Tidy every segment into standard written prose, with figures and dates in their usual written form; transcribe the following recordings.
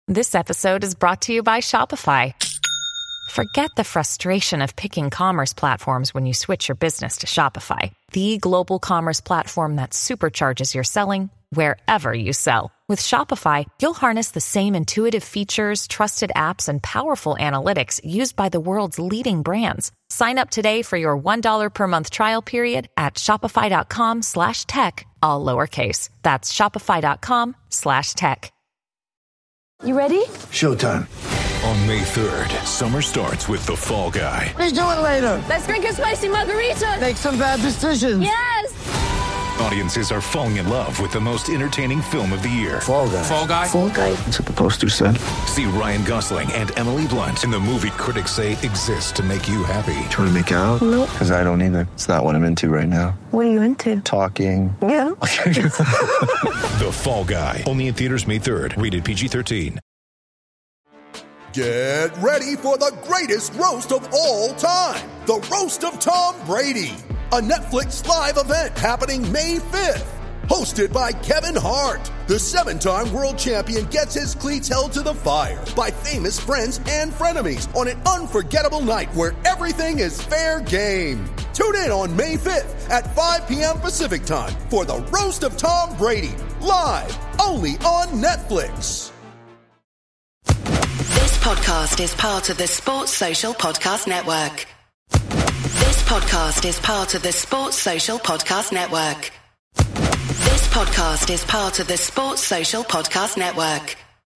This episode is brought to you by Shopify. Forget the frustration of picking commerce platforms when you switch your business to Shopify, the global commerce platform that supercharges your selling wherever you sell. With Shopify, you'll harness the same intuitive features, trusted apps, and powerful analytics used by the world's leading brands. Sign up today for your $1 per month trial period at shopify.com/tech, all lowercase. That's shopify.com/tech. You ready? Showtime. On May 3rd, summer starts with The Fall Guy. Let's do it later. Let's drink a spicy margarita. Make some bad decisions. Yes! Audiences are falling in love with the most entertaining film of the year. Fall Guy. Fall Guy? Fall Guy. That's what the poster said. See Ryan Gosling and Emily Blunt in the movie critics say exists to make you happy. Trying to make it out? Nope. Because I don't either. It's not what I'm into right now. What are you into? Talking. Yeah. The Fall Guy. Only in theaters May 3rd. Rated PG-13. Get ready for the greatest roast of all time. The Roast of Tom Brady. A Netflix live event happening May 5th. Hosted by Kevin Hart. The 7-time world champion gets his cleats held to the fire by famous friends and frenemies on an unforgettable night where everything is fair game. Tune in on May 5th at 5 p.m. Pacific time for the Roast of Tom Brady. Live only on Netflix. This podcast is part of the Sports Social Podcast Network. This podcast is part of the Sports Social Podcast Network. This podcast is part of the Sports Social Podcast Network.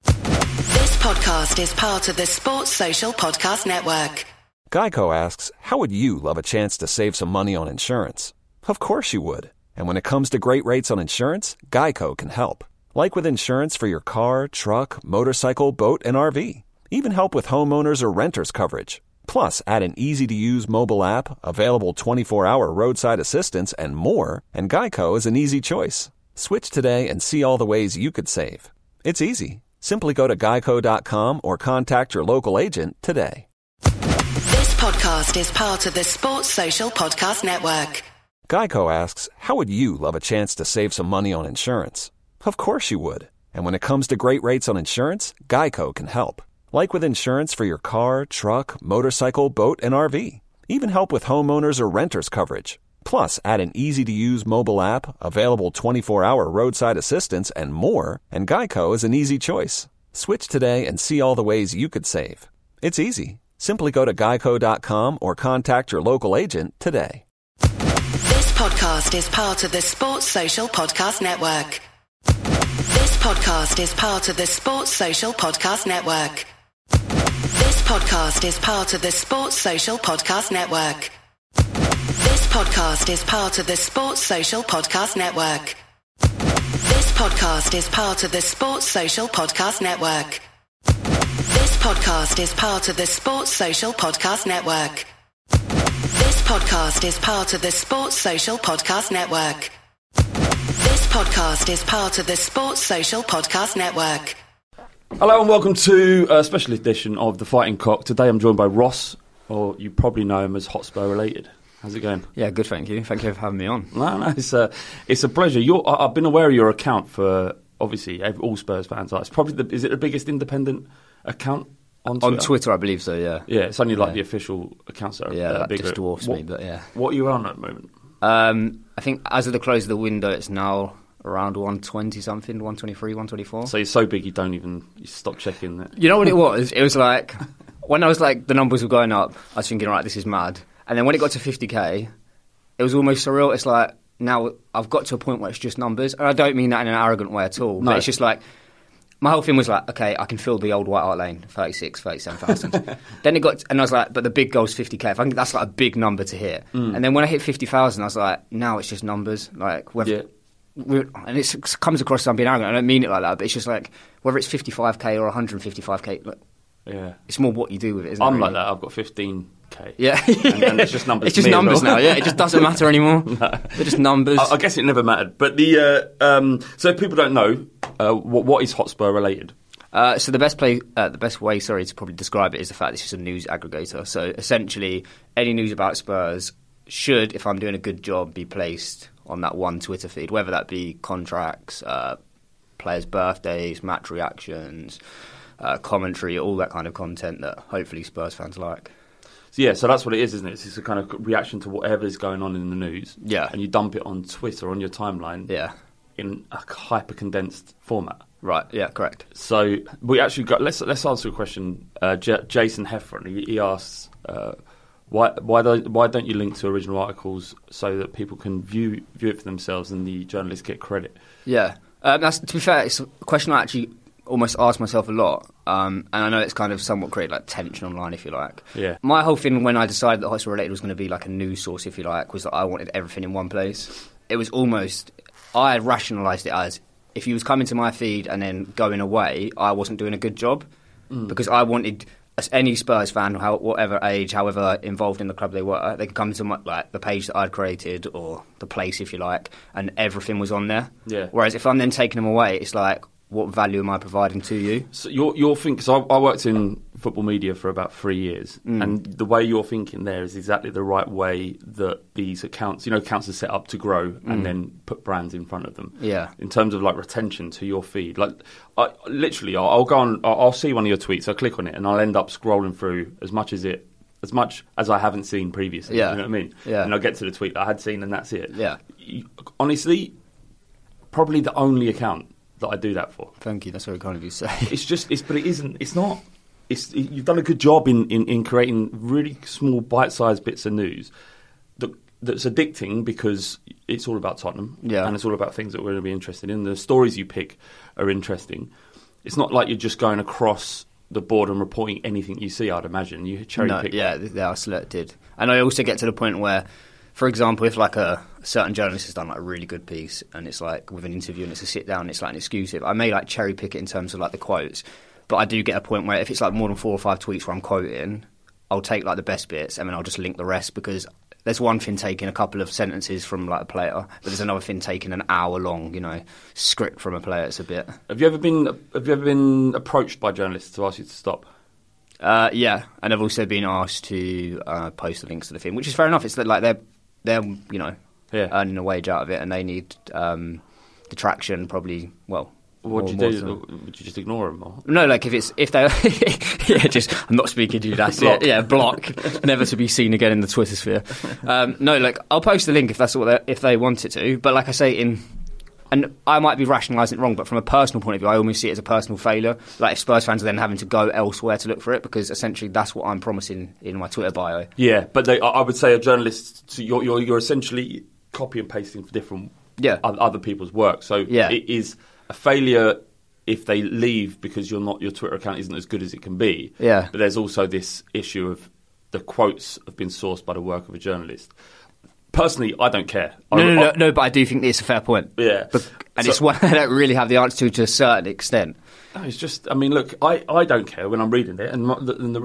This podcast is part of the Sports Social Podcast Network. Geico asks, how would you love a chance to save some money on insurance? Of course you would. And when it comes to great rates on insurance, Geico can help. Like with insurance for your car, truck, motorcycle, boat, and RV. Even help with homeowners or renters coverage. Plus, add an easy-to-use mobile app, available 24-hour roadside assistance, and more, and Geico is an easy choice. Switch today and see all the ways you could save. It's easy. Simply go to geico.com or contact your local agent today. This podcast is part of the Sports Social Podcast Network. Geico asks, how would you love a chance to save some money on insurance? Of course you would. And when it comes to great rates on insurance, Geico can help. Like with insurance for your car, truck, motorcycle, boat, and RV. Even help with homeowners or renters coverage. Plus, add an easy-to-use mobile app, available 24-hour roadside assistance, and more, and Geico is an easy choice. Switch today and see all the ways you could save. It's easy. Simply go to geico.com or contact your local agent today. This podcast is part of the Sports Social Podcast Network. This podcast is part of the Sports Social Podcast Network. This podcast is part of the Sports Social Podcast Network. This podcast is part of the Sports Social Podcast Network. This podcast is part of the Sports Social Podcast Network. This podcast is part of the Sports Social Podcast Network. This podcast is part of the Sports Social Podcast Network. This podcast is part of the Sports Social Podcast Network. Hello and welcome to a special edition of The Fighting Cock. Today I'm joined by Ross, or you probably know him as Hotspur Related. How's it going? Yeah, good, thank you. Thank you for having me on. No, it's a pleasure. I've been aware of your account for, obviously, all Spurs fans. It's probably is it the biggest independent account on Twitter? On Twitter, I believe so, yeah. Yeah, it's only like the official accounts that are that bigger. just dwarfs me, but yeah. What are you on at the moment? I think as of the close of the window, it's now around 120 something, 123, 124. So you're so big you stop checking that. You know what it was? It was like, when I was like, the numbers were going up, I was thinking, right, this is mad. And then when it got to 50k, it was almost surreal. It's like, now I've got to a point where it's just numbers. And I don't mean that in an arrogant way at all. No. But it's just like, my whole thing was like, okay, I can fill the old White Hart Lane, 36, 37,000. Then it got, and I was like, but the big goal's 50k. I think that's like a big number to hit. And then when I hit 50,000, I was like, now it's just numbers. Like, and it comes across as I'm being arrogant. I don't mean it like that, but it's just like, whether it's 55k or 155k, like, it's more what you do with it, isn't it? I'm like that. I've got 15k. Yeah. and it's just numbers. It's just numbers now, yeah. It just doesn't matter anymore. No. They're just numbers. I guess it never mattered. But so if people don't know, what is Hotspur Related? So the best way to probably describe it is the fact it's just a news aggregator. So essentially, any news about Spurs should, if I'm doing a good job, be placed on that one Twitter feed, whether that be contracts, players' birthdays, match reactions, commentary, all that kind of content that hopefully Spurs fans like. So that's what it is, isn't it? It's a kind of reaction to whatever's going on in the news. Yeah. And you dump it on Twitter, on your timeline. Yeah. In a hyper-condensed format. Right, yeah, correct. So we actually got... Let's answer a question. Jason Heffron, he asks, why don't you link to original articles so that people can view it for themselves and the journalists get credit? Yeah. To be fair, it's a question I actually almost ask myself a lot, and I know it's kind of somewhat created like tension online, if you like. Yeah. My whole thing when I decided that Hotspur Related was going to be like a news source, if you like, was that I wanted everything in one place. It was almost, I had rationalised it as if he was coming to my feed and then going away, I wasn't doing a good job because I wanted any Spurs fan, whatever age, however involved in the club they were, they could come to the page that I'd created or the place, if you like, and everything was on there. Yeah. Whereas if I'm then taking them away, it's like, what value am I providing to you? So you're thinking. So I worked in football media for about 3 years, and the way you're thinking there is exactly the right way that these accounts, accounts are set up to grow and then put brands in front of them. Yeah. In terms of like retention to your feed, like I'll go on, I'll see one of your tweets, I'll click on it, and I'll end up scrolling through as much as I haven't seen previously. Yeah. You know what I mean? Yeah. And I'll get to the tweet that I had seen, and that's it. Yeah. Honestly, probably the only account that I do that for. Thank you. That's very kind of you to say. But it isn't. It's not. You've done a good job in creating really small, bite-sized bits of news that's addicting because it's all about Tottenham, and it's all about things that we're going to be interested in. The stories you pick are interesting. It's not like you're just going across the board and reporting anything you see. I'd imagine you cherry pick. Yeah, they are selected, and I also get to the point where, for example, if like a certain journalist has done like a really good piece and it's like with an interview and it's a sit down, it's like an exclusive, I may like cherry pick it in terms of like the quotes, but I do get a point where if it's like more than 4 or 5 tweets where I'm quoting, I'll take like the best bits and then I'll just link the rest, because there's one thing taking a couple of sentences from like a player, but there's another thing taking an hour long, script from a player. It's a bit. Have you ever been approached by journalists to ask you to stop? Yeah, and I've also been asked to post the links to the thing, which is fair enough. It's like they're earning a wage out of it, and they need the traction. Probably, well. What do you do? Would you just ignore them? Or? No, like if they, I'm not speaking to you. That's block. it. Yeah, block, never to be seen again in the Twitter sphere. No, like I'll post the link if that's if they want it to. But like I say, and I might be rationalising it wrong, but from a personal point of view, I almost see it as a personal failure. Like if Spurs fans are then having to go elsewhere to look for it, because essentially that's what I'm promising in my Twitter bio. Yeah, but I would say a journalist, so you're essentially copy and pasting for different other people's work. So it is a failure if they leave because your Twitter account isn't as good as it can be. Yeah. But there's also this issue of the quotes have been sourced by the work of a journalist. Personally, I don't care. No, but I do think it's a fair point. Yeah. It's one I don't really have the answer to a certain extent. No, it's just, I mean, look, I don't care when I'm reading it, and the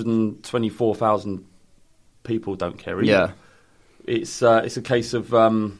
124,000 people don't care either. Yeah. It's a case of,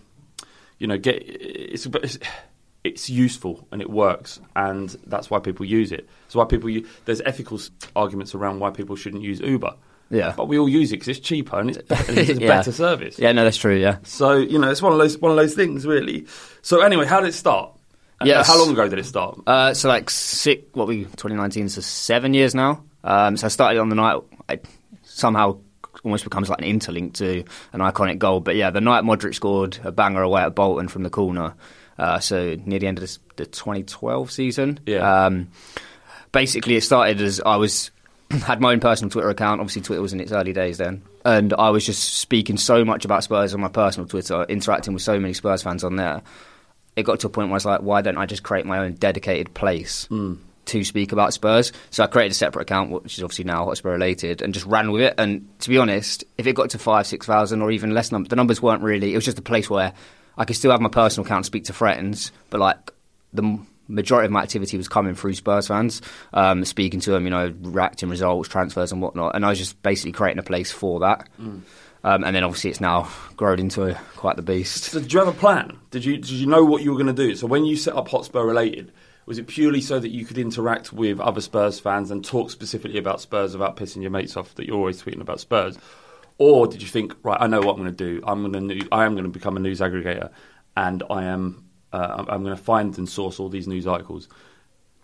it's useful and it works, and that's why people use it. That's why there's ethical arguments around why people shouldn't use Uber. Yeah, but we all use it because it's cheaper and it's a better service. Yeah, no, that's true. Yeah, so it's one of those things, really. So anyway, how did it start? Yes. How long ago did it start? So like 2019, so 7 years now. So I started on the night. It somehow almost becomes like an interlink to an iconic goal. But yeah, the night Modric scored a banger away at Bolton from the corner. So near the end of the 2012 season. Yeah. Basically, it started as I had my own personal Twitter account. Obviously, Twitter was in its early days then. And I was just speaking so much about Spurs on my personal Twitter, interacting with so many Spurs fans on there. It got to a point where I was like, why don't I just create my own dedicated place to speak about Spurs? So I created a separate account, which is obviously now Hotspur Related, and just ran with it. And to be honest, if it got to 5,000-6,000 or even less, the numbers weren't really... It was just a place where I could still have my personal account and speak to friends, but like the majority of my activity was coming through Spurs fans, speaking to them, reacting results, transfers and whatnot. And I was just basically creating a place for that. And then obviously it's now grown into quite the beast. So did you have a plan? Did you know what you were going to do? So when you set up Hotspur Related, was it purely so that you could interact with other Spurs fans and talk specifically about Spurs without pissing your mates off that you're always tweeting about Spurs? Or did you think, right, I know what I'm going to do. I am going to become a news aggregator, and I'm going to find and source all these news articles.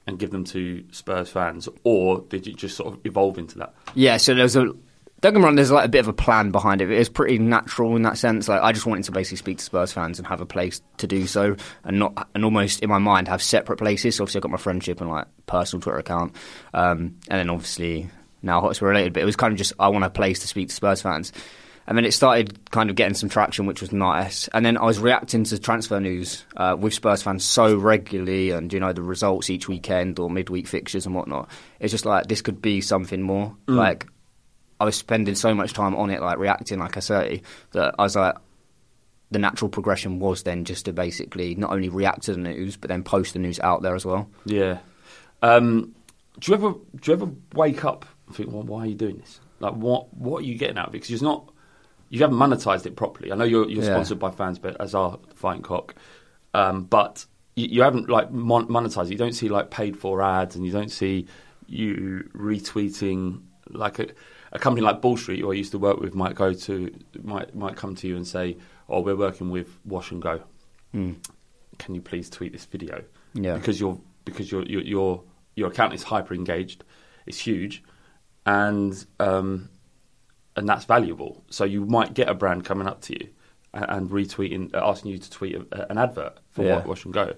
and give them to Spurs fans, or did it just sort of evolve into that? Yeah, so there's don't get me wrong, there's like a bit of a plan behind it. It was pretty natural in that sense. Like I just wanted to basically speak to Spurs fans and have a place to do so, and almost in my mind have separate places. So obviously I've got my friendship and like personal Twitter account, and then obviously now Hotspur related. But it was kind of just I want a place to speak to Spurs fans. And then it started kind of getting some traction, which was nice. And then I was reacting to transfer news with Spurs fans so regularly, and the results each weekend or midweek fixtures and whatnot. It's just like this could be something more. Like I was spending so much time on it, like reacting, like I say, that I was like, the natural progression was then just to basically not only react to the news, but then post the news out there as well. Yeah. Do you ever wake up and think, well, why are you doing this? Like, what are you getting out of it? Because you haven't monetised it properly. I know you're sponsored by FansBet, as are Fighting Cock, but you haven't like monetised it. You don't see like paid for ads, and you don't see you retweeting like a company like Ball Street, who I used to work with, might come to you and say, "Oh, we're working with Wash and Go. Can you please tweet this video?" Yeah, because your account is hyper engaged, it's huge, and that's valuable. So you might get a brand coming up to you and retweeting, asking you to tweet an advert for Wash and Go.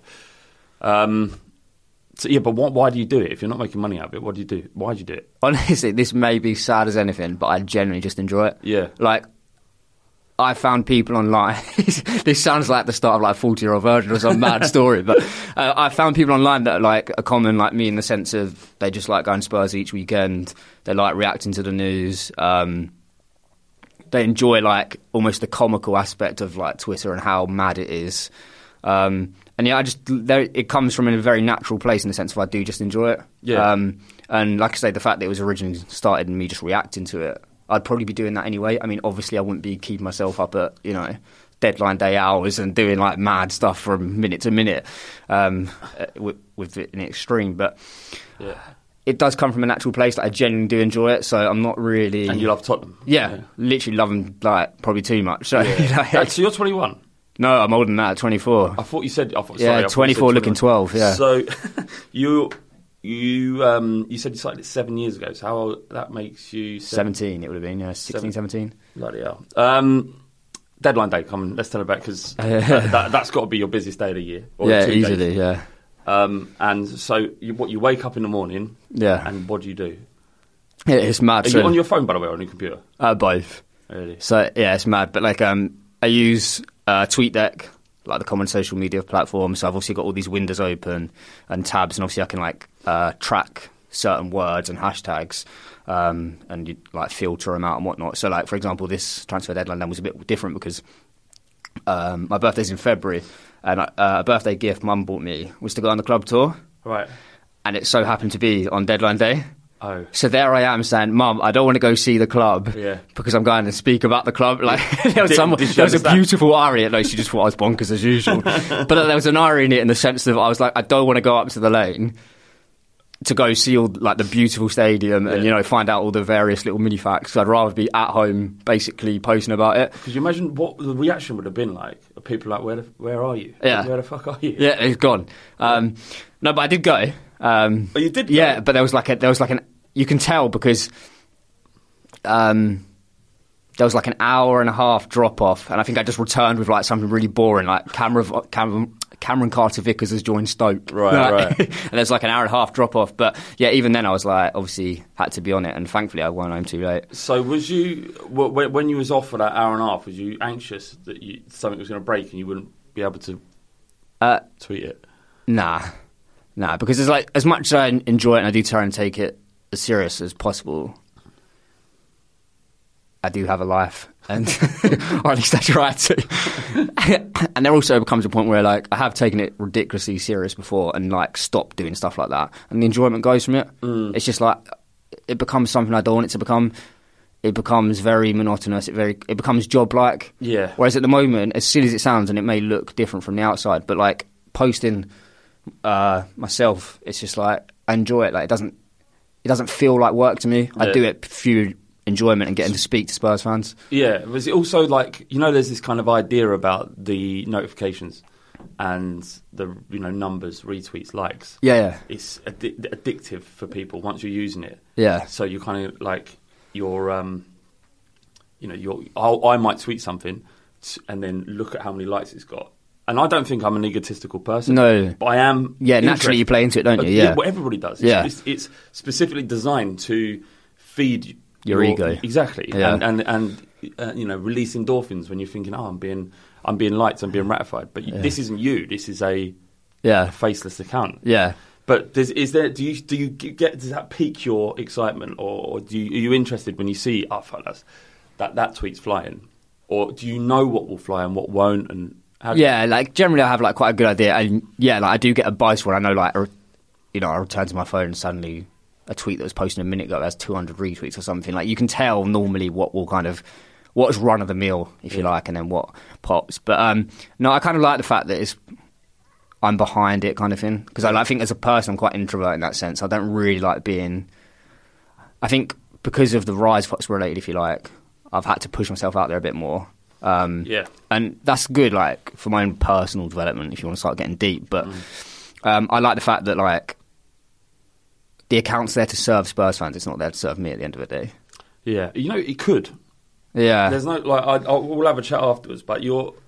But why do you do it? If you're not making money out of it, what do you do? Why do you do it? Honestly, this may be sad as anything, but I genuinely just enjoy it. Yeah. Like, I found people online. This sounds like the start of like a 40-year-old version of some mad story, but I found people online that are like a common like me in the sense of they just like going Spurs each weekend. They like reacting to the news. They enjoy like almost the comical aspect of like Twitter and how mad it is. And yeah, it comes from a very natural place in the sense of I do just enjoy it. Yeah. And like I say, the fact that it was originally started in me just reacting to it, I'd probably be doing that anyway. I mean, obviously I wouldn't be keeping myself up at, deadline day hours and doing like mad stuff from minute to minute with it in the extreme. But yeah, it does come from a natural place. Like, I genuinely do enjoy it, so I'm not really... And you love Tottenham? Yeah. Literally love them like probably too much. So, so you're 21? No, I'm older than that, 24. I thought you said... 24 looking 12, yeah. So you said you started it 7 years ago, so how old, that makes you... 17 it would have been, 16, 17. Bloody hell. Deadline day coming, let's tell about, because that's got to be your busiest day of the year. Or yeah, 2 easily, days. Yeah. And so you wake up in the morning, and what do you do? Yeah, it's mad. Are you on your phone, by the way, or on your computer? Both. Really? So, yeah, it's mad. But, like, I use TweetDeck, like the common social media platform. So I've obviously got all these windows open and tabs, and obviously I can, like, track certain words and hashtags and, like, filter them out and whatnot. So, like, for example, this transfer deadline then was a bit different because my birthday's in February, and a birthday gift Mum bought me was to go on the club tour. Right. And it so happened to be on deadline day. Oh. So there I am saying, Mum, I don't want to go see the club because I'm going to speak about the club. Like there was a beautiful irony. No, she just thought I was bonkers as usual. But there was an irony in it in the sense that I was like, I don't want to go up to the lane to go see all like the beautiful stadium and find out all the various little mini facts. I'd rather be at home basically posting about it. Could you imagine what the reaction would have been like? People like, where are you? Yeah. Where the fuck are you? Yeah, it's gone. No, but I did go. Oh, you did go? Yeah, but there was like an you can tell because there was like an hour and a half drop off, and I think I just returned with like something really boring, like Cameron Carter-Vickers has joined Stoke. Right. And there's like an hour and a half drop off. But yeah, even then I was like, obviously had to be on it, and thankfully I went home too late. So was you, when you was off for that hour and a half, was you anxious that something was going to break and you wouldn't be able to tweet it? Nah, because it's like, as much as I enjoy it and I do try and take it as serious as possible, I do have a life, and or at least I try to. And there also becomes a point where like I have taken it ridiculously serious before and like stopped doing stuff like that, and the enjoyment goes from it. It's just like it becomes something I don't want it to become. It becomes very monotonous. It becomes job-like. Yeah. Whereas at the moment, as silly as it sounds, and it may look different from the outside, but like posting myself, it's just like I enjoy it. Like it doesn't feel like work to me. I do it for enjoyment and getting to speak to Spurs fans. Yeah. Was it also like, there's this kind of idea about the notifications and the numbers, retweets, likes. Yeah. It's addictive for people once you're using it. Yeah. So you kind of like I might tweet something and then look at how many likes it's got. And I don't think I'm an egotistical person. No. But I am. Yeah, naturally you play into it, don't you? Yeah. Well, everybody does. Yeah. It's specifically designed to feed your ego. Exactly. Yeah. And release endorphins when you're thinking, I'm being liked, I'm being ratified. But this isn't you. This is a faceless account. Yeah. But does that pique your excitement, or are you interested when you see that tweet's flying, or do you know what will fly and what won't? And like generally I have like quite a good idea, and like I do get a bias when I know I return to my phone and suddenly a tweet that was posted a minute ago has 200 retweets or something. Like you can tell normally what's run of the mill, if you like, and then what pops. But no, I kind of like the fact that I'm behind it kind of thing, because I think as a person I'm quite introvert in that sense. I don't really like being. I think because of the rise Fox related, if you like, I've had to push myself out there a bit more. And that's good, like for my own personal development, if you want to start getting deep. But I like the fact that like the account's there to serve Spurs fans. It's not there to serve me at the end of the day. Yeah, it could. Yeah, there's no we'll have a chat afterwards. But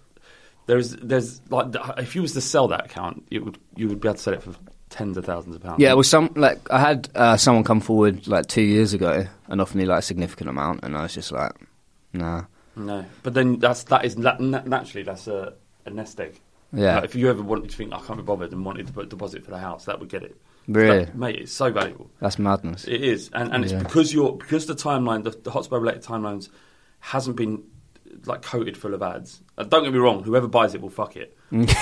there's like if you was to sell that account, you would be able to sell it for tens of thousands of pounds. Yeah, well, I had someone come forward like 2 years ago and offer me like a significant amount, and I was just like, nah. No, but then naturally that's a nest egg. Yeah. Like if you ever wanted to think I can't be bothered and wanted to put a deposit for the house, that would get it. Really, mate, it's so valuable. That's madness. It is, and it's because the timeline, the Hotspur related timelines, hasn't been like coated full of ads. Don't get me wrong, whoever buys it will fuck it.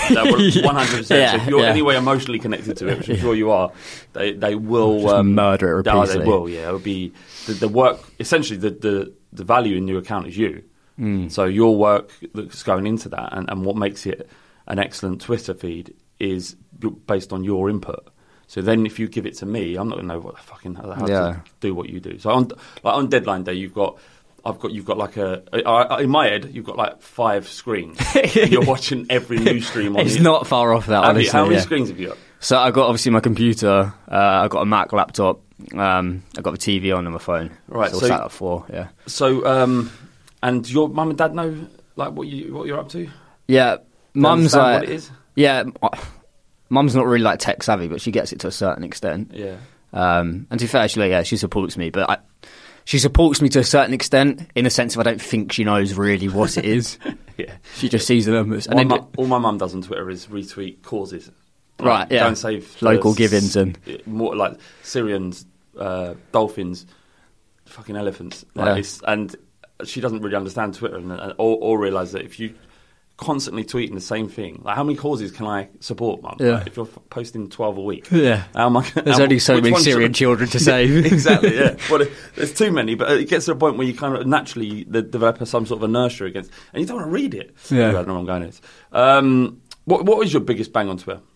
100%. So if you're anyway emotionally connected to it, which I'm sure you are, they will just murder it repeatedly. They will. Yeah, it will be the work. Essentially, the value in your account is you. So your work that's going into that and what makes it an excellent Twitter feed is based on your input. So then if you give it to me, I'm not going to know how to do what you do. So on deadline day, you've got like in my head, you've got like 5 screens. You're watching every news stream on It's not far off that, honestly. How many screens have you got? So I've got obviously my computer, I've got a Mac laptop, I've got the TV on my phone. Right, so sat at 4, yeah. So, and your mum and dad know like what you're up to? Yeah, mum's like, what it is? Yeah, mum's not really like tech savvy, but she gets it to a certain extent. Yeah. And to be fair, she supports me, but she supports me to a certain extent in the sense of I don't think she knows really what it is. Yeah, she just sees the numbers. And all my mum does on Twitter is retweet causes. Right, yeah. Don't save local givings and more like Syrians, dolphins, fucking elephants. And she doesn't really understand Twitter or realise that if you constantly tweeting the same thing, like how many causes can I support, Mum? Yeah. Like, if you're posting 12 a week, yeah. There's only so many Syrian children to save. Exactly, yeah. Well, there's too many, but it gets to a point where you kind of naturally develop some sort of inertia against, and you don't want to read it. Yeah. I don't know where I'm going with. What was your biggest bang on Twitter?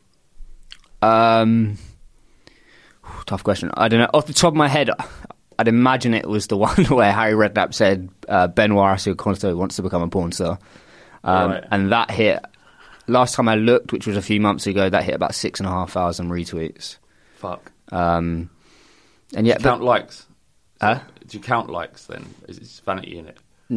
Tough question. I don't know. Off the top of my head, I'd imagine it was the one where Harry Redknapp said Benoit Asio-Konate wants to become a porn star. Right. And that hit, last time I looked, which was a few months ago, that hit about 6,500 retweets. Fuck. And yeah, do you count likes? Do you count likes then? Is vanity in it?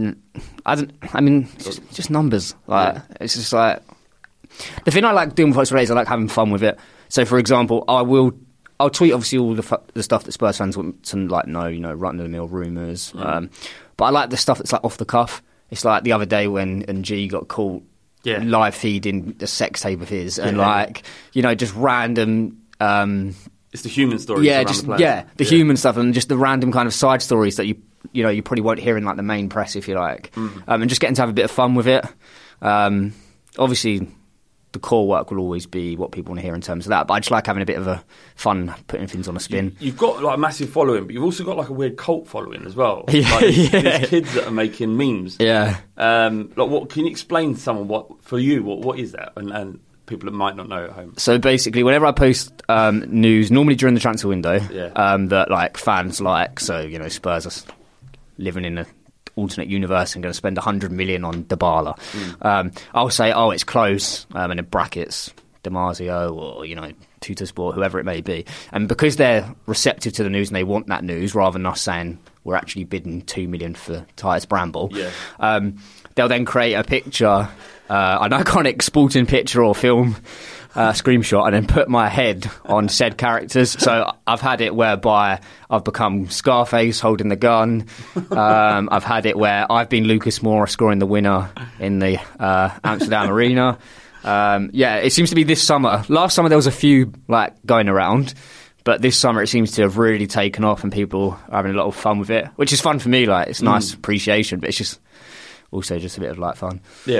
It's just numbers. Like, it's just like, the thing I like doing with Fox Rays, I like having fun with it. So, for example, I'll tweet obviously all the stuff that Spurs fans want to like know, run-of-the-mill rumours. But I like the stuff that's like off the cuff. It's like the other day when G got caught live feeding the sex tape of his, and just random. It's the human stories. Yeah, around the human stuff, and just the random kind of side stories that you probably won't hear in like the main press, if you like, and just getting to have a bit of fun with it. Obviously, the core work will always be what people want to hear in terms of that, but I just like having a bit of a fun putting things on a spin. You've got like a massive following, but you've also got like a weird cult following as well. Like, these kids that are making memes. Yeah. What can you explain to someone what is that, and people that might not know at home? So basically, whenever I post news, normally during the transfer window, that like fans like, so Spurs are living in a alternate universe and going to spend 100 million on Dybala. I'll say, it's close, and in brackets, Damasio or, Tuttosport, whoever it may be. And because they're receptive to the news and they want that news, rather than us saying we're actually bidding 2 million for Titus Bramble, they'll then create a picture, an iconic sporting picture or film screenshot, and then put my head on said characters. So I've had it whereby I've become Scarface holding the gun. I've had it where I've been Lucas Moura scoring the winner in the Amsterdam Arena. It seems to be this summer. Last summer there was a few going around, but this summer it seems to have really taken off and people are having a lot of fun with it, which is fun for me. It's nice appreciation, but it's just also just a bit of fun. Yeah.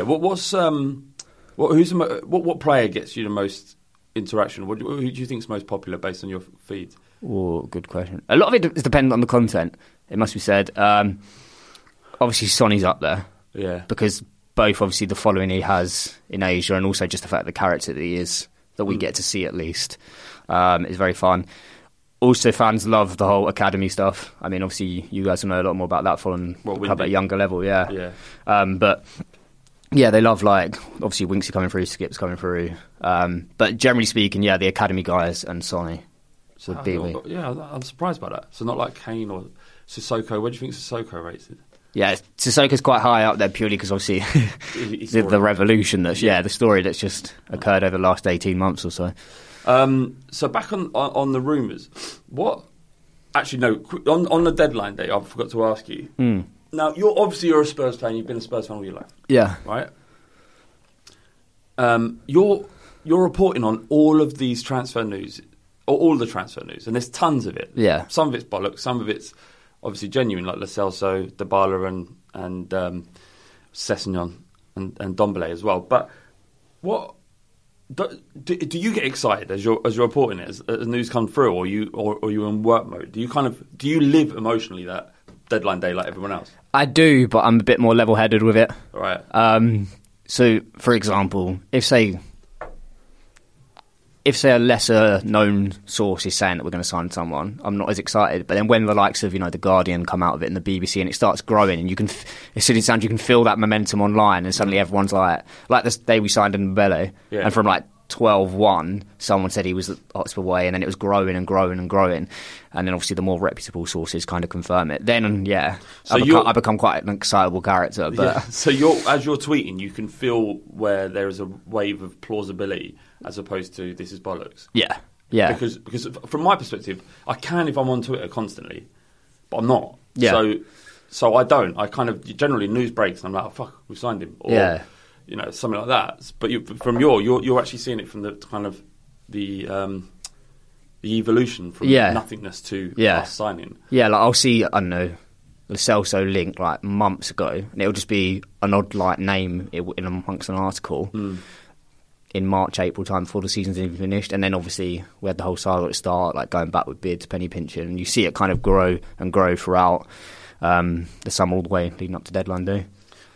What player gets you the most interaction? Who do you think is most popular based on your feed? Oh, good question. A lot of it is dependent on the content, it must be said. Obviously, Sonny's up there. Yeah. Because both, obviously, the following he has in Asia and also just the fact the character that he is, that we get to see at least, is very fun. Also, fans love the whole academy stuff. I mean, obviously, you guys will know a lot more about that following at a younger level, yeah. But... yeah, they love, obviously Winksy coming through, Skip's coming through. But generally speaking, the academy guys and Sonny. So I'm surprised by that. So not like Kane or Sissoko. Where do you think Sissoko rates it? Yeah, Sissoko's quite high up there purely because obviously the revolution the story that's just occurred over the last 18 months or so. So back on the rumours, actually, no, on the deadline day, I forgot to ask you. Now, you're a Spurs fan. You've been a Spurs fan all your life. Yeah. Right? You're reporting on all of these transfer news, or all the transfer news, and there's tons of it. Yeah. Some of it's bollocks, some of it's obviously genuine, like Lo Celso, Dybala and Sessegnon and Ndombele as well. But do you get excited as you're reporting it, as news comes through, or are you in work mode? Do you live emotionally that deadline day like everyone else? I do, but I'm a bit more level-headed with it. Right. So, for example, if say a lesser-known source is saying that we're going to sign someone, I'm not as excited. But then when the likes of The Guardian come out of it and the BBC and it starts growing, and you can, as soon as it sounds, you can feel that momentum online, and suddenly everyone's like this day we signed Ndombele, and from 12-1, someone said he was at Hotspur way, and then it was growing and growing and growing, and then obviously the more reputable sources kind of confirm it. Then, I become quite an excitable character. But So as you're tweeting, you can feel where there is a wave of plausibility as opposed to this is bollocks. Yeah. Because from my perspective, I can if I'm on Twitter constantly, but I'm not. Yeah. So I don't. I kind of generally news breaks and I'm like, oh, fuck, we signed him. Or, something like that. But you're actually seeing it from the kind of the evolution from nothingness to us signing. Yeah, I'll see, I don't know, Lo Celso link months ago, and it'll just be an odd name in amongst an article in March, April time before the season's even finished, and then obviously we had the whole saga at the start, going back with bids, penny pinching, and you see it kind of grow and grow throughout the summer all the way leading up to deadline day.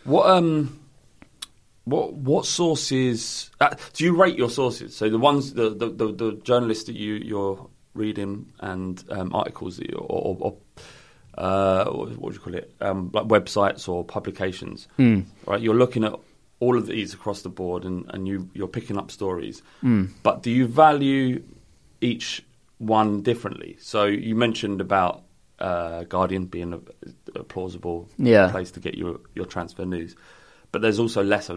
What sources do you rate your sources? So the ones, the journalists that you're reading and articles that or what do you call it? Like websites or publications, right? You're looking at all of these across the board, and you're picking up stories. But do you value each one differently? So you mentioned about Guardian being a plausible place to get your transfer news. But there's also lesser,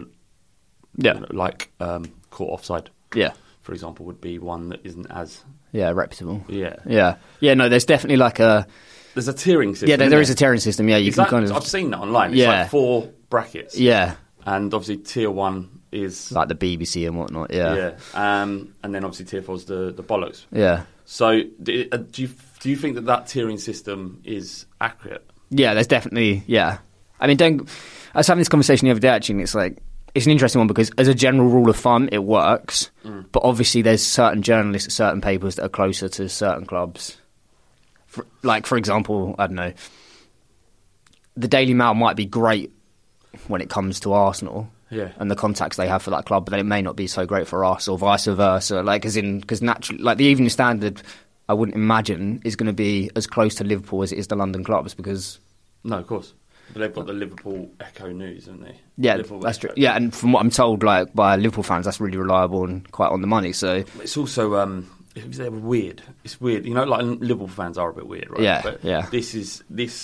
caught offside. Yeah, for example, would be one that isn't as reputable. Yeah. No, there's definitely there's a tiering system. Yeah, there is a tiering system. Yeah, I've seen that online. It's 4 brackets. Yeah, and obviously tier 1 is like the BBC and whatnot. Yeah. And then obviously tier 4 is the bollocks. Yeah. So do you think that tiering system is accurate? Yeah, there's definitely I mean, I was having this conversation the other day, actually, and it's an interesting one because as a general rule of thumb, it works. But obviously there's certain journalists at certain papers that are closer to certain clubs. For example, I don't know, the Daily Mail might be great when it comes to Arsenal and the contacts they have for that club, but then it may not be so great for us or vice versa. Because naturally, the Evening Standard, I wouldn't imagine, is going to be as close to Liverpool as it is to London clubs because... No, of course. But they've got the Liverpool Echo News, haven't they? Yeah, Liverpool that's Echo. true. Yeah, and from what I'm told, like by Liverpool fans, that's really reliable and quite on the money. So it's also they're weird. It's weird, you know. Like Liverpool fans are a bit weird, right? Yeah, but yeah. This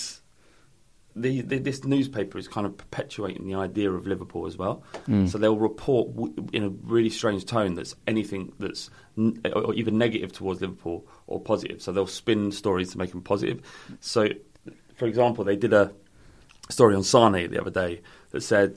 newspaper is kind of perpetuating the idea of Liverpool as well. So they'll report in a really strange tone that's anything that's either negative towards Liverpool or positive. So they'll spin stories to make them positive. So, for example, they did a story on Sane the other day that said,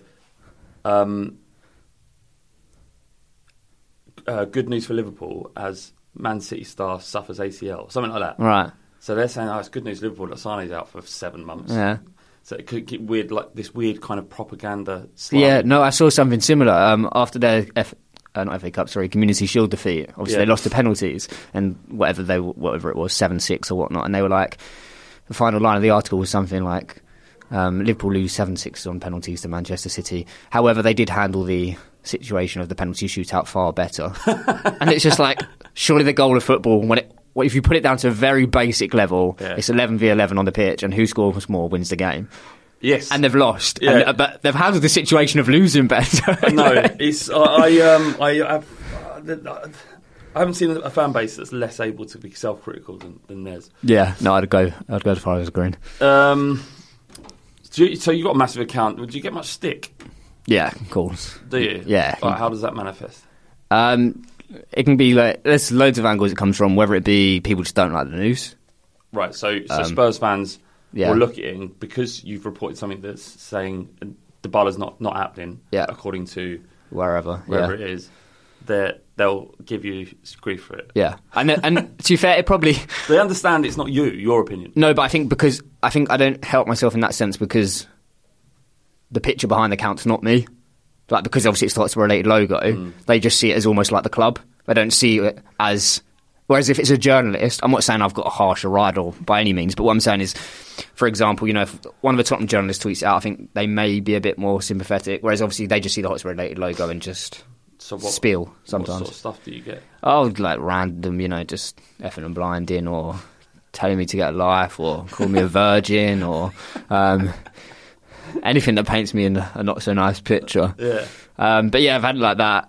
good news for Liverpool as Man City star suffers ACL, something like that. Right. So they're saying, it's good news Liverpool that Sane's out for 7 months. Yeah. So it could get weird, like this weird kind of propaganda slant. Yeah, no, I saw something similar after their Community Shield defeat. Obviously, they lost the penalties and whatever it was, 7-6 or whatnot. And they were like, the final line of the article was something like, Liverpool lose 7-6 on penalties to Manchester City. However, they did handle the situation of the penalty shootout far better. And it's just like, surely the goal of football, if you put it down to a very basic level, it's 11v11 on the pitch, and who scores more wins the game. Yes, and they've lost. Yeah. But they've handled the situation of losing better. No, it's I haven't seen a fan base that's less able to be self-critical than theirs. Yeah, no, I'd go as far as agreeing. So you got a massive account. Would you get much stick? Yeah, of course. Do you? Yeah. Like, how does that manifest? It can be like, there's loads of angles it comes from, whether it be people just don't like the news. Right, so Spurs fans will look at it, and because you've reported something that's saying Dybala's not happening, according to wherever it is, they'll give you grief for it. Yeah, and to be fair, it probably... They understand it's not your opinion. No, but I think I don't help myself in that sense because the picture behind the account's not me. Like, because obviously it starts with a related logo, they just see it as almost like the club. They don't see it as... Whereas if it's a journalist, I'm not saying I've got a harsher rival by any means, but what I'm saying is, for example, if one of the Tottenham journalists tweets it out, I think they may be a bit more sympathetic, whereas obviously they just see the Hotspur related logo and just spiel sometimes. What sort of stuff do you get? Oh, like random, just effing and blinding, or telling me to get a life, or call me a virgin, or... anything that paints me in a not so nice picture. Yeah. But yeah, I've had it like that.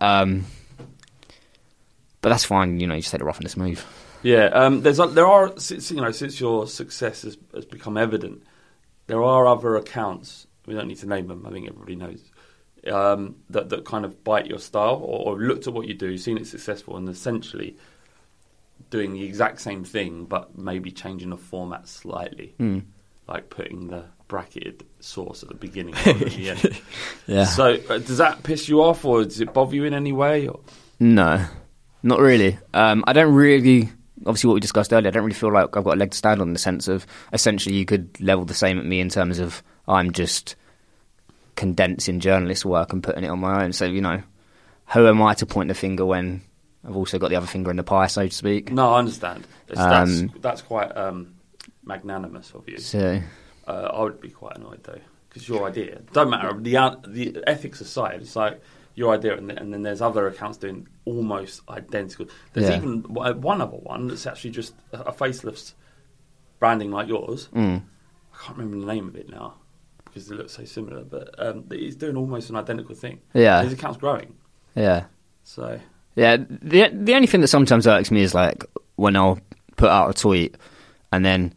But that's fine. You just take it rough and smooth. Yeah. There are since your success has become evident, there are other accounts. We don't need to name them. I think everybody knows that kind of bite your style or looked at what you do, seen it successful, and essentially doing the exact same thing, but maybe changing the format slightly, like putting the bracketed source at the beginning or at the end. Yeah. So does that piss you off, or does it bother you in any way? Or? No, not really. I don't really... Obviously, what we discussed earlier, I don't really feel like I've got a leg to stand on in the sense of, essentially, you could level the same at me in terms of I'm just condensing journalist work and putting it on my own. So, who am I to point the finger when I've also got the other finger in the pie, so to speak? No, I understand. That's quite magnanimous of you. So... I would be quite annoyed though, because your idea don't matter. The ethics aside, it's like your idea, and then there's other accounts doing almost identical. There's even one other one that's actually just a facelift branding like yours. I can't remember the name of it now because they look so similar, but he's doing almost an identical thing. Yeah, his account's growing. Yeah. So yeah, the only thing that sometimes irks me is like when I'll put out a tweet and then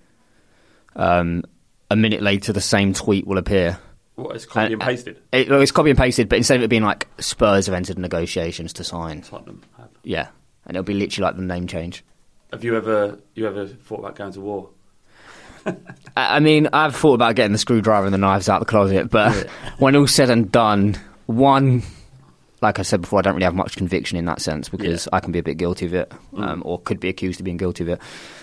a minute later, the same tweet will appear. What, it's copy and pasted? It's copy and pasted, but instead of it being like Spurs have entered negotiations to sign. Tottenham have. Yeah, and it'll be literally like the name change. Have you ever thought about going to war? I mean, I've thought about getting the screwdriver and the knives out of the closet, but when all's said and done, like I said before, I don't really have much conviction in that sense because I can be a bit guilty of it, or could be accused of being guilty of it.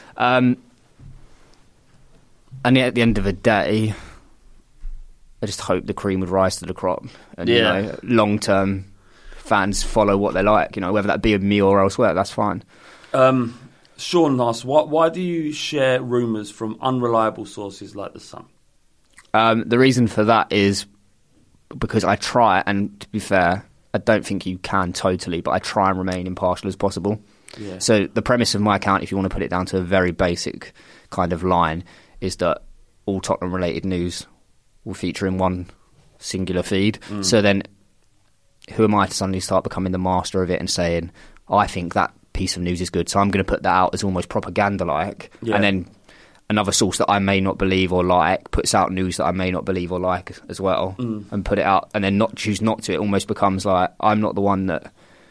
And at the end of the day, I just hope the cream would rise to the crop. And, long-term fans follow what they like. Whether that be me or elsewhere, that's fine. Sean asks, why do you share rumours from unreliable sources like The Sun? The reason for that is because I try, and to be fair, I don't think you can totally, but I try and remain impartial as possible. Yeah. So the premise of my account, if you want to put it down to a very basic kind of line, is that all Tottenham-related news will feature in one singular feed. So then who am I to suddenly start becoming the master of it and saying, I think that piece of news is good, so I'm going to put that out as almost propaganda-like, and then another source that I may not believe or like puts out news that I may not believe or like as well, and put it out, and then not choose not to. It almost becomes like I'm not the one that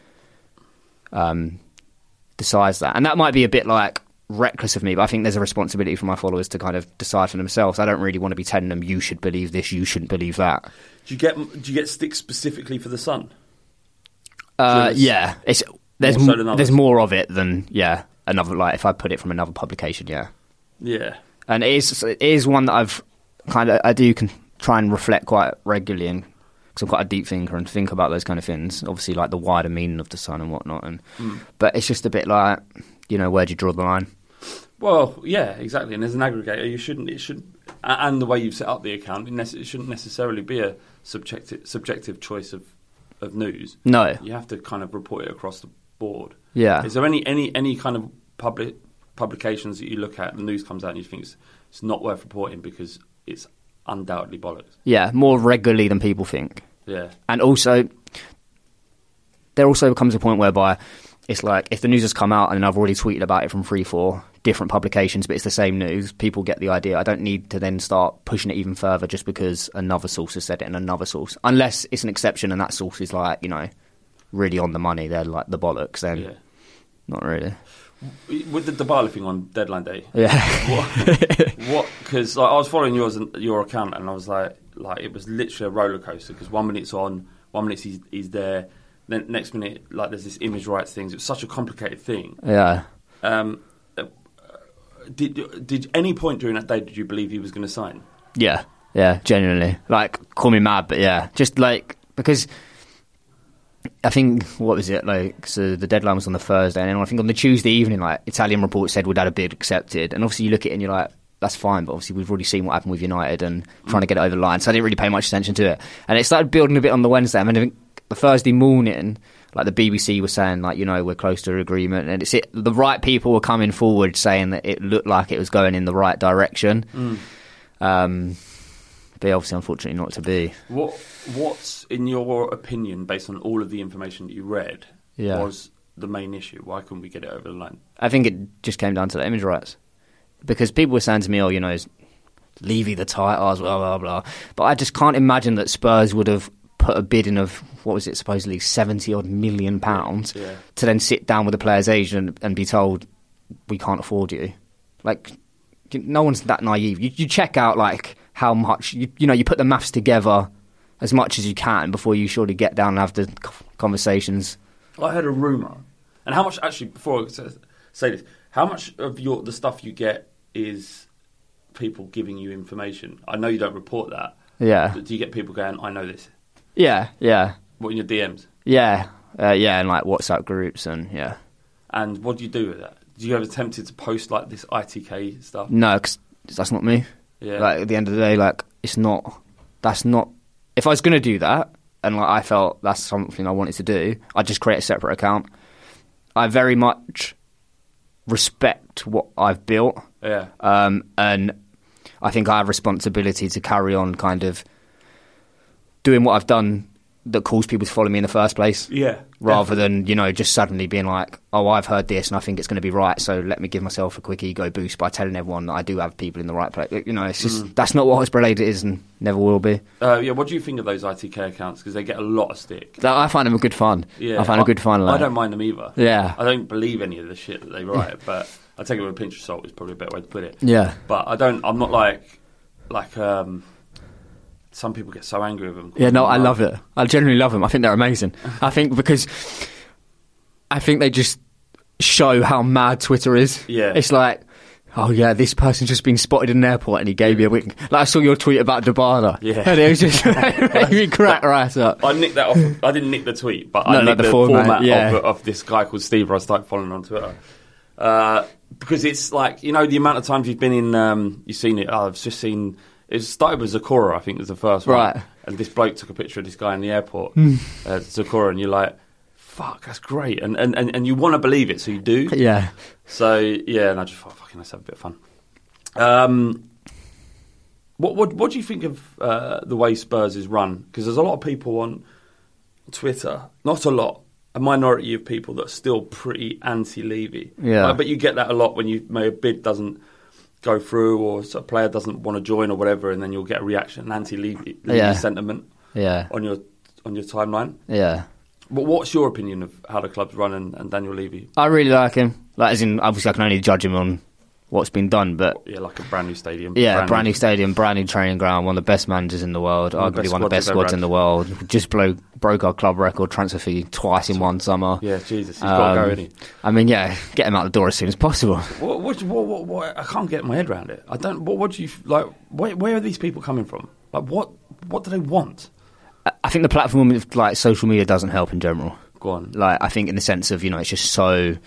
decides that. And that might be a bit like reckless of me, but I think there's a responsibility for my followers to kind of decide for themselves. I don't really want to be telling them, you should believe this, you shouldn't believe that. Do you get sticks specifically for The Sun? Yeah, there's more of it than another, like if I put it from another publication. Yeah, and it is one that I do try and reflect quite regularly, and because I'm quite a deep thinker and think about those kind of things. Obviously, like the wider meaning of The Sun and whatnot, but it's just a bit like, where do you draw the line? Well, yeah, exactly. And as an aggregator, and the way you've set up the account, it shouldn't necessarily be a subjective choice of news. No, you have to kind of report it across the board. Yeah. Is there any kind of publications that you look at, the news comes out and you think it's not worth reporting because it's undoubtedly bollocks? Yeah, more regularly than people think. Yeah. And also, there also comes a point whereby it's like, if the news has come out and I've already tweeted about it from 3-4 different publications, but it's the same news, people get the idea. I don't need to then start pushing it even further just because another source has said it and another source. Unless it's an exception and that source is like, really on the money, they're like the bollocks, then not really. With the Dybala thing on deadline day, what? Because I was following your account and I was like it was literally a roller coaster. Because 1 minute's on, 1 minute he's there, then next minute there's this image rights things. It's such a complicated thing. Yeah. Did any point during that day did you believe he was going to sign? Yeah, genuinely. Call me mad, but just because. I think, what was it, so the deadline was on the Thursday, and then I think on the Tuesday evening, Italian reports said we'd had a bid accepted, and obviously you look at it and you're like, that's fine, but obviously we've already seen what happened with United and trying to get it over the line, so I didn't really pay much attention to it. And it started building a bit on the Wednesday. I think the Thursday morning, the BBC was saying, we're close to an agreement, and the right people were coming forward saying that it looked like it was going in the right direction. But obviously, unfortunately, not to be. What's, in your opinion, based on all of the information that you read, was the main issue? Why couldn't we get it over the line? I think it just came down to the image rights. Because people were saying to me, Levy the titles, blah, blah, blah. But I just can't imagine that Spurs would have put a bid in of, what was it, supposedly £70-odd million to then sit down with the player's agent and be told, we can't afford you. No one's that naive. You check out, how much, you put the maths together as much as you can before you surely get down and have the conversations. I heard a rumour. And how much, actually, before I say this, how much of the stuff you get is people giving you information? I know you don't report that. Yeah. But do you get people going, I know this? Yeah. What, in your DMs? Yeah. And WhatsApp groups and, And what do you do with that? Do you ever tempted to post this ITK stuff? No, because that's not me. Yeah. At the end of the day, that's not. If I was going to do that, and I felt that's something I wanted to do, I'd just create a separate account. I very much respect what I've built. Yeah. And I think I have responsibility to carry on kind of doing what I've done that caused people to follow me in the first place. Yeah. Rather than, just suddenly being like, oh, I've heard this and I think it's going to be right, so let me give myself a quick ego boost by telling everyone that I do have people in the right place. It's just, that's not what Hotspur is and never will be. What do you think of those ITK accounts? Because they get a lot of stick. I find them a good fun. Yeah. I find them good fun. I don't mind them either. Yeah. I don't believe any of the shit that they write, but I take it with a pinch of salt is probably a better way to put it. Yeah. But I'm not like some people get so angry with them. Yeah, no, I love it. I genuinely love them. I think they're amazing. I think they just show how mad Twitter is. Yeah. It's like, oh yeah, this person's just been spotted in an airport and he gave me a wink. I saw your tweet about Dybala. Yeah. And it was just made me crack right up. I nicked that off. I didn't nick the tweet, but I nicked the format of this guy called Steve I started following on Twitter. Because it's the amount of times you've been in, you've seen it. I've just seen... It started with Zakora, I think, was the first one. Right. And this bloke took a picture of this guy in the airport, Zakora, and you're like, fuck, that's great. And you want to believe it, so you do. Yeah. So, and I just thought, fucking, let's have a bit of fun. What do you think of the way Spurs is run? Because there's a lot of people on Twitter, not a lot, a minority of people that are still pretty anti-Levy. Yeah. But you get that a lot when a bid doesn't go through or a player doesn't want to join or whatever, and then you'll get a reaction, an anti-Levy sentiment on your timeline. Yeah. But what's your opinion of how the club's run and Daniel Levy? I really like him. Like, as in, obviously, I can only judge him on what's been done, but yeah, like a brand new stadium. Yeah, brand new stadium, brand new training ground, one of the best managers in the world, arguably one of the best squads in the world. Just broke our club record transfer fee twice in one summer. Yeah, Jesus, he's got to go, isn't he? I mean, yeah, get him out the door as soon as possible. What I can't get my head around it. I don't. What do you like? Where are these people coming from? Like, what do they want? I think the platform of like social media doesn't help in general. Go on. Like, I think in the sense of, it's just so.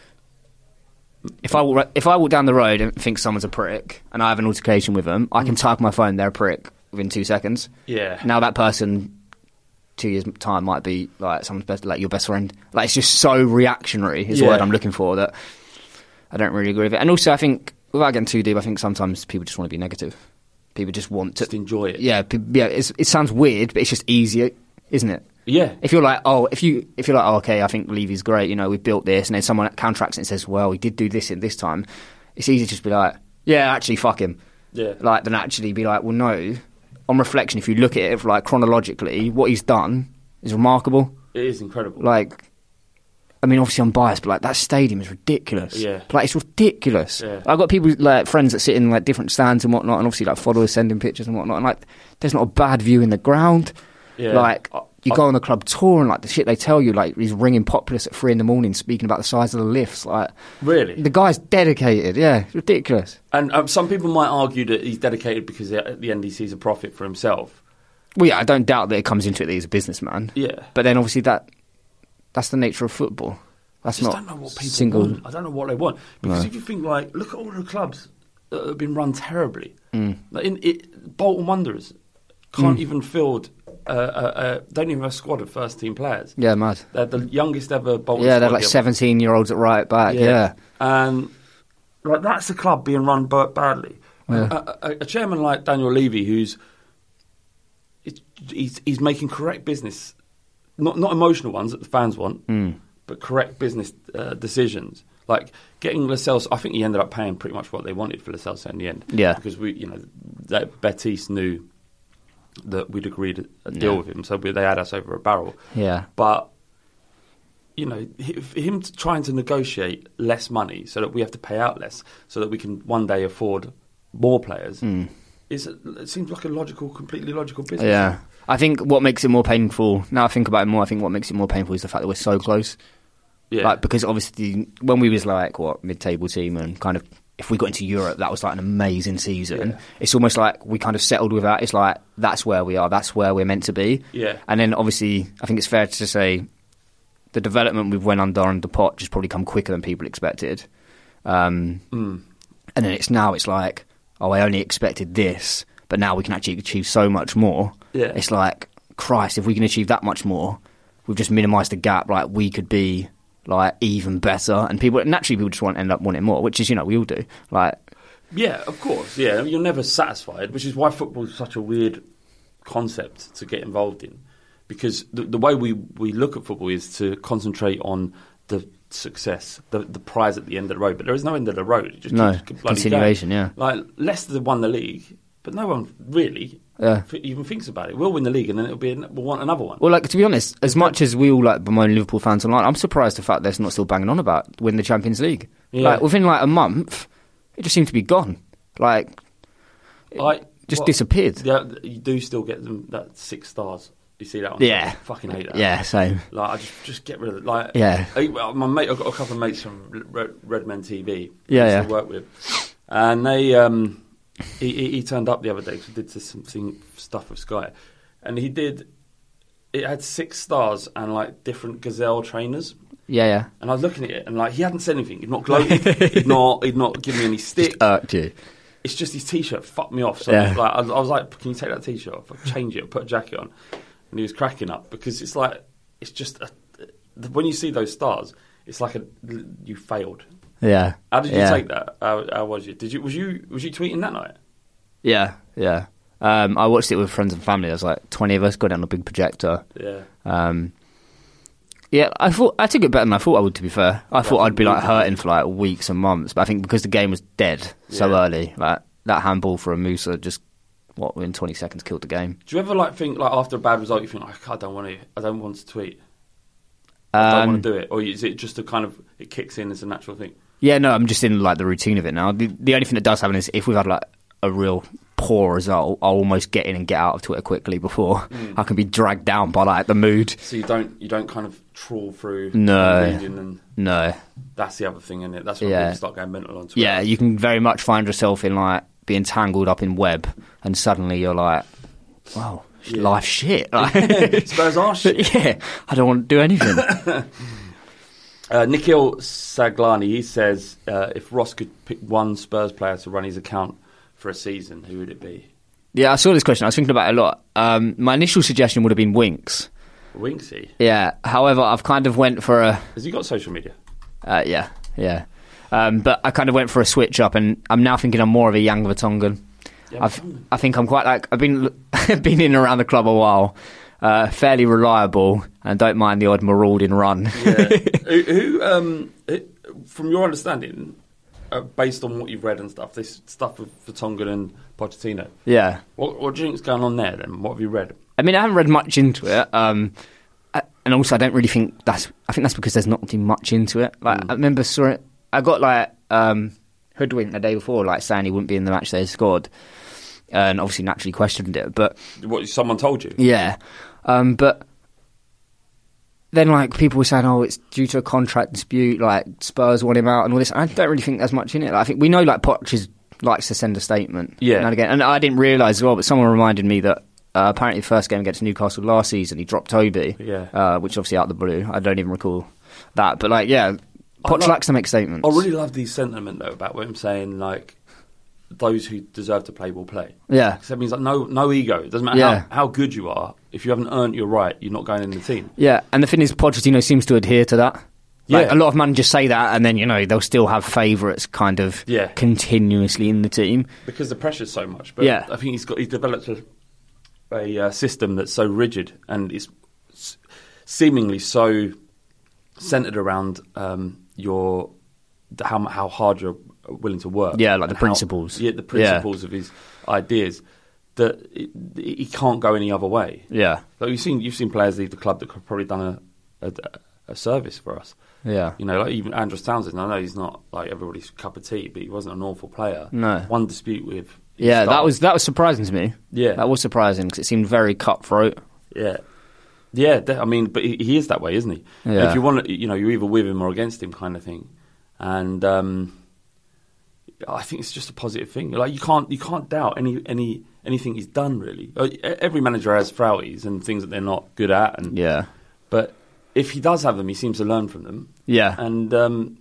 If I walk down the road and think someone's a prick and I have an altercation with them, I can type on my phone, they're a prick within 2 seconds. Yeah. Now that person, 2 years' time, might be like someone's best, like your best friend. Like, it's just so reactionary is the word I'm looking for, that I don't really agree with it. And also, I think, without getting too deep, I think sometimes people just want to be negative. People just want to... Just enjoy it. Yeah, it sounds weird, but it's just easier, isn't it? Yeah. If you're like, okay, I think Levy's great, we've built this, and then someone counteracts it and says, well, we did do this in this time, it's easy to just be like, yeah, actually, fuck him. Yeah. Like, then actually be like, well, no. On reflection, if you look at it like chronologically, what he's done is remarkable. It is incredible. Like, I mean, obviously I'm biased, but like that stadium is ridiculous. Yeah. Like, it's ridiculous. Yeah. I've got people, like friends that sit in like different stands and whatnot, and obviously like followers sending pictures and whatnot, and like there's not a bad view in the ground. Yeah. Like, you go on the club tour and like the shit they tell you, like he's ringing Populous at 3 a.m. speaking about the size of the lifts. Like, really? The guy's dedicated. Yeah, it's ridiculous. And some people might argue that he's dedicated because at the end he sees a profit for himself. Well, yeah, I don't doubt that it comes into it that he's a businessman. Yeah. But then obviously that's the nature of football. That's not I don't know what people want. I don't know what they want. Because if you think, like, look at all the clubs that have been run terribly. Like Bolton Wanderers can't even field... don't even have a squad of first-team players. Yeah, mad. They're the youngest ever Bolton squad. Yeah, they're like 17-year-olds at right back, yeah. And like that's a club being run badly. Yeah. A chairman like Daniel Levy, who's making correct business, not emotional ones that the fans want, but correct business decisions. Like getting Lascelles, I think he ended up paying pretty much what they wanted for Lascelles in the end. Yeah. Because that Betis knew that we'd agreed a deal with him, so they had us over a barrel. Yeah. But, him trying to negotiate less money so that we have to pay out less so that we can one day afford more players, it seems like a completely logical business. Yeah. I think what makes it more painful, now I think about it more, I think what makes it more painful is the fact that we're so close. Yeah. Like, because obviously when we was like, mid-table team and kind of, if we got into Europe, that was like an amazing season. Yeah. It's almost like we kind of settled with that. It's like, that's where we are. That's where we're meant to be. Yeah. And then obviously, I think it's fair to say the development we've went under Poch just probably come quicker than people expected. And then it's like, I only expected this, but now we can actually achieve so much more. Yeah. It's like, Christ, if we can achieve that much more, we've just minimised the gap. Like, we could be... like even better, and people just end up wanting more, which is we all do. Like, yeah, of course, yeah. You're never satisfied, which is why football is such a weird concept to get involved in, because the way we look at football is to concentrate on the success, the prize at the end of the road. But there is no end of the road. It just keeps continuation. Going. Yeah, like Leicester won the league, but no one really. Even thinks about it. We'll win the league and then we'll want another one. Well, like, to be honest, as much as we all like bemoan Liverpool fans online, I'm surprised the fact they're not still banging on about win the Champions League. Yeah. Like, within like a month, it just seemed to be gone. Like, disappeared. Yeah, you do still get them that 6 stars. You see that one? Yeah. I fucking hate that. Yeah, same. Like, I just get rid of it. Like, yeah. My mate, I've got a couple of mates from Redmen TV. Yeah, I work with, and they. He turned up the other day because he did some stuff with Sky, and it had 6 stars and like different Gazelle trainers. Yeah. And I was looking at it and like he hadn't said anything. He'd not gloated. he'd not given me any stick. Just irked you. It's just his t-shirt fucked me off. So yeah. like, I was like, can you take that t-shirt off? I'll change it. I'll put a jacket on. And he was cracking up because it's like it's just when you see those stars, it's like you failed. Yeah. How did you take that? How was you? Was you tweeting that night? Yeah. Yeah. I watched it with friends and family. There was like 20 of us, got it on a big projector. Yeah. Yeah, I took it better than I thought I would, to be fair. I thought I'd be like hurting for like weeks and months, but I think because the game was dead so early, like that handball for a Musa just, in 20 seconds killed the game. Do you ever like think like after a bad result you think like, I don't want to tweet? I don't want to do it, or is it just a kind of it kicks in as a natural thing? Yeah, no, I'm just in like the routine of it now. The only thing that does happen is if we've had like a real poor result, I'll almost get in and get out of Twitter quickly before I can be dragged down by like the mood. So you don't kind of trawl through reading and no. That's the other thing, isn't it? That's when people start going mental on Twitter. Yeah, you can very much find yourself in like being tangled up in web, and suddenly you're like, wow, life's shit. Like, Spurs are shit. Yeah, I don't want to do anything. Nikhil Saglani, he says, if Ross could pick one Spurs player to run his account for a season, who would it be? Yeah, I saw this question. I was thinking about it a lot. My initial suggestion would have been Winks. Winksy? Yeah. However, I've kind of went for a... Has he got social media? Yeah. But I kind of went for a switch up, and I'm now thinking I'm more of a Yang Vertonghen. I think I'm quite like... I've been in and around the club a while. Fairly reliable, and don't mind the odd marauding run. Yeah. Who, from your understanding... based on what you've read and stuff, this stuff with Vertonghen and Pochettino. Yeah. What do you think's going on there then? What have you read? I mean, I haven't read much into it. And also I don't really think I think that's because there's not really much into it. Like, I remember I got like, hoodwinked the day before, like saying he wouldn't be in the match they scored. And obviously naturally questioned it, but... What, someone told you? Yeah. But... Then, like, people were saying, it's due to a contract dispute, like, Spurs want him out and all this. I don't really think there's much in it. Like, I think we know, like, Poch likes to send a statement. Yeah. And again, and I didn't realise as well, but someone reminded me that apparently the first game against Newcastle last season, he dropped Toby. Yeah. Which obviously out of the blue. I don't even recall that. But, like, yeah, Poch likes to make statements. I really love the sentiment, though, about what I'm saying, like, those who deserve to play will play. Yeah. Because that means like no ego. It doesn't matter how good you are. If you haven't earned your right, you're not going in the team. Yeah, and the thing is, Pochettino seems to adhere to that. Like, a lot of managers say that, and then, they'll still have favourites kind of continuously in the team. Because the pressure's so much. But I think he's developed a system that's so rigid, and it's seemingly so centred around how hard you're willing to work. Yeah, like the principles. The principles of his ideas, that he can't go any other way. Yeah. Like you've seen players leave the club that could have probably done a service for us. Yeah. Like even Andros Townsend, I know he's not like everybody's cup of tea, but he wasn't an awful player. No. One dispute with that was surprising to me. Yeah. That was surprising because it seemed very cutthroat. Yeah. Yeah, I mean, but he is that way, isn't he? Yeah. If you want to, you're either with him or against him kind of thing. And I think it's just a positive thing. Like you can't doubt anything he's done really. Every manager has frailties and things that they're not good at, but if he does have them, he seems to learn from them. Yeah, and and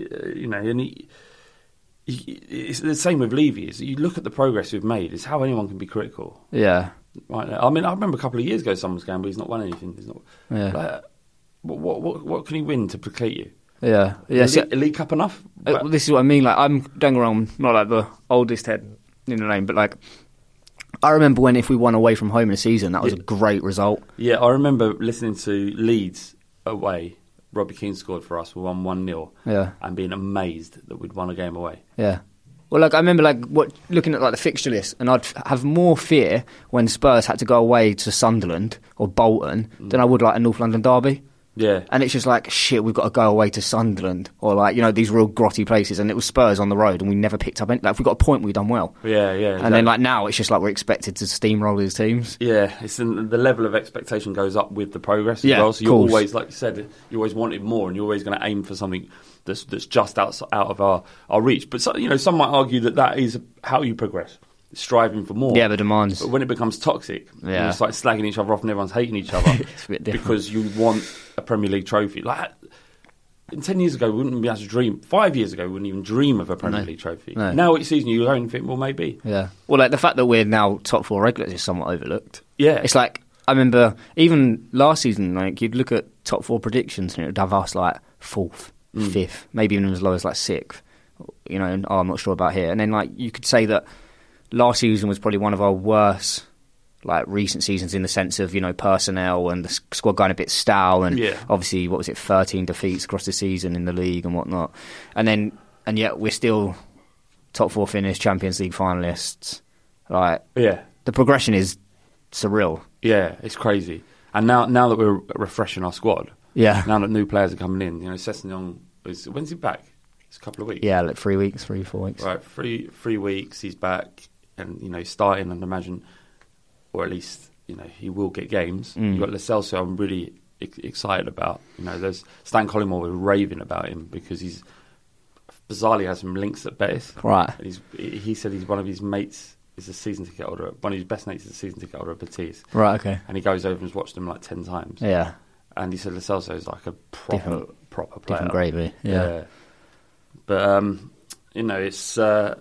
it's the same with Levy. Is you look at the progress we've made. Is how anyone can be critical. Yeah, right. I mean, I remember a couple of years ago, someone was going, but he's not won anything. He's not. Yeah. Like, what can he win to placate you? Yeah, League Cup enough? This is what I mean. Like, don't get me wrong, not like the oldest head in the name, but like, I remember if we won away from home in a season, that was a great result. Yeah, I remember listening to Leeds away. Robbie Keane scored for us. We won 1-0. Yeah, and being amazed that we'd won a game away. Yeah. Well, like I remember, looking at like the fixture list, and I'd have more fear when Spurs had to go away to Sunderland or Bolton than I would like a North London derby. Yeah. And it's just like, shit, we've got to go away to Sunderland or like, these real grotty places. And it was Spurs on the road and we never picked up any. Like, if we got a point, we've done well. Yeah, yeah. Exactly. And then like now it's just like we're expected to steamroll these teams. Yeah, it's the level of expectation goes up with the progress as well. So you're always, like you said, you always wanted more and you're always going to aim for something that's just out of our reach. But, some might argue that is how you progress. Striving for more. Yeah, the demands. But when it becomes toxic, it's like slagging each other off and everyone's hating each other it's a bit different. Because you want a Premier League trophy. Like 10 years ago, we wouldn't be able to dream. 5 years ago, we wouldn't even dream of a Premier League trophy. No. Now each season you go and think, well, maybe. Yeah. Well, like the fact that we're now top 4 regulars is somewhat overlooked. Yeah. It's like, I remember even last season, like you'd look at top 4 predictions and it would have us like 4th, 5th, maybe even as low as like 6th. And I'm not sure about here. And then like you could say that last season was probably one of our worst like recent seasons in the sense of, you know, personnel and the squad going a bit stale, and obviously, 13 defeats across the season in the league and whatnot, and yet we're still top 4 finish, Champions League finalists. Like, the progression is surreal. Yeah, it's crazy. And now that we're refreshing our squad, now that new players are coming in, you know, Sessegnon when's he back? It's a couple of weeks. Yeah, like 3 weeks, 4 weeks. Right, three weeks. He's back, and you know, starting, and imagine, or at least, you know, he will get games. You've got Lo Celso. I'm really excited about. You know, there's Stan Collymore. We're raving about him because he's bizarrely has some links at Betis. Right. And he said he's one of his mates is a season ticket holder. One of his best mates is a season ticket holder at Betis. Right. Okay. And he goes over and has watched them like 10 times. Yeah. And he said Lo Celso is like a proper player. Different gravy. Yeah. But you know, it's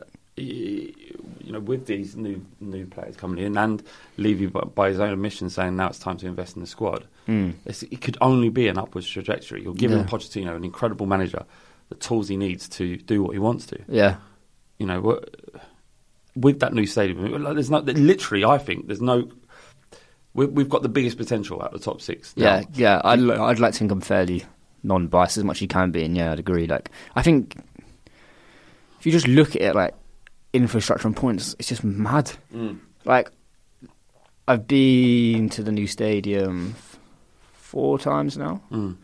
you know, with these new players coming in, and Levy by his own admission saying now it's time to invest in the squad. It could only be an upwards trajectory. You're giving Pochettino, an incredible manager, the tools he needs to do what he wants to. Yeah. You know, with that new stadium, there's no. Literally, I think there's no. We've got the biggest potential out of the top 6. Now. Yeah. I'd like to think I'm fairly non-biased as much as you can be, and I'd agree. Like, I think if you just look at it, like infrastructure and points, it's just mad. Like, I've been to the new stadium 4 times now,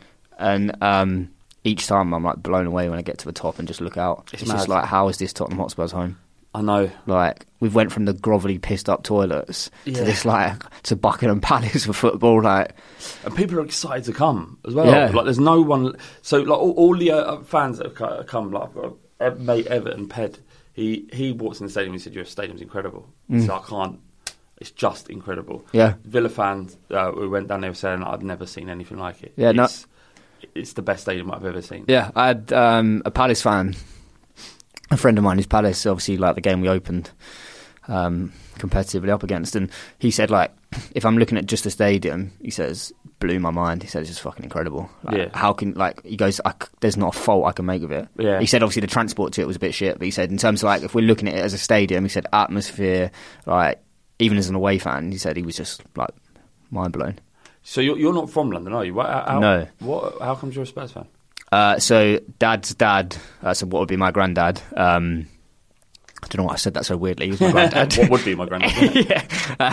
and each time I'm like blown away when I get to the top and just look out. It's just like, how is this Tottenham Hotspur's home? I know. Like, we've went from the grovelly, pissed up toilets to this, like, to Buckingham Palace for football, like. And people are excited to come as well. Yeah. Like, there's no one. So, like, all the fans that have come, like, mate Everton, Ped, he walks in the stadium and he said, your stadium's incredible. So I can't. It's just incredible. Yeah. Villa fans, we went down there saying, I've never seen anything like it. Yeah, it's the best stadium I've ever seen. Yeah, I had a Palace fan, a friend of mine who's Palace, obviously, like the game we opened competitively up against, and he said, like, if I'm looking at just the stadium, he says, blew my mind. He said, it's just fucking incredible. Like, how can, like, he goes, there's not a fault I can make of it. Yeah. He said, obviously, the transport to it was a bit shit, but he said, in terms of, like, if we're looking at it as a stadium, he said, atmosphere, like, even as an away fan, he said he was just, like, mind blown. So you're not from London, are you? No. How come you're a Spurs fan? So Dad's dad, so what would be my granddad, I don't know why I said that so weirdly. He was my granddad. What would be my granddad?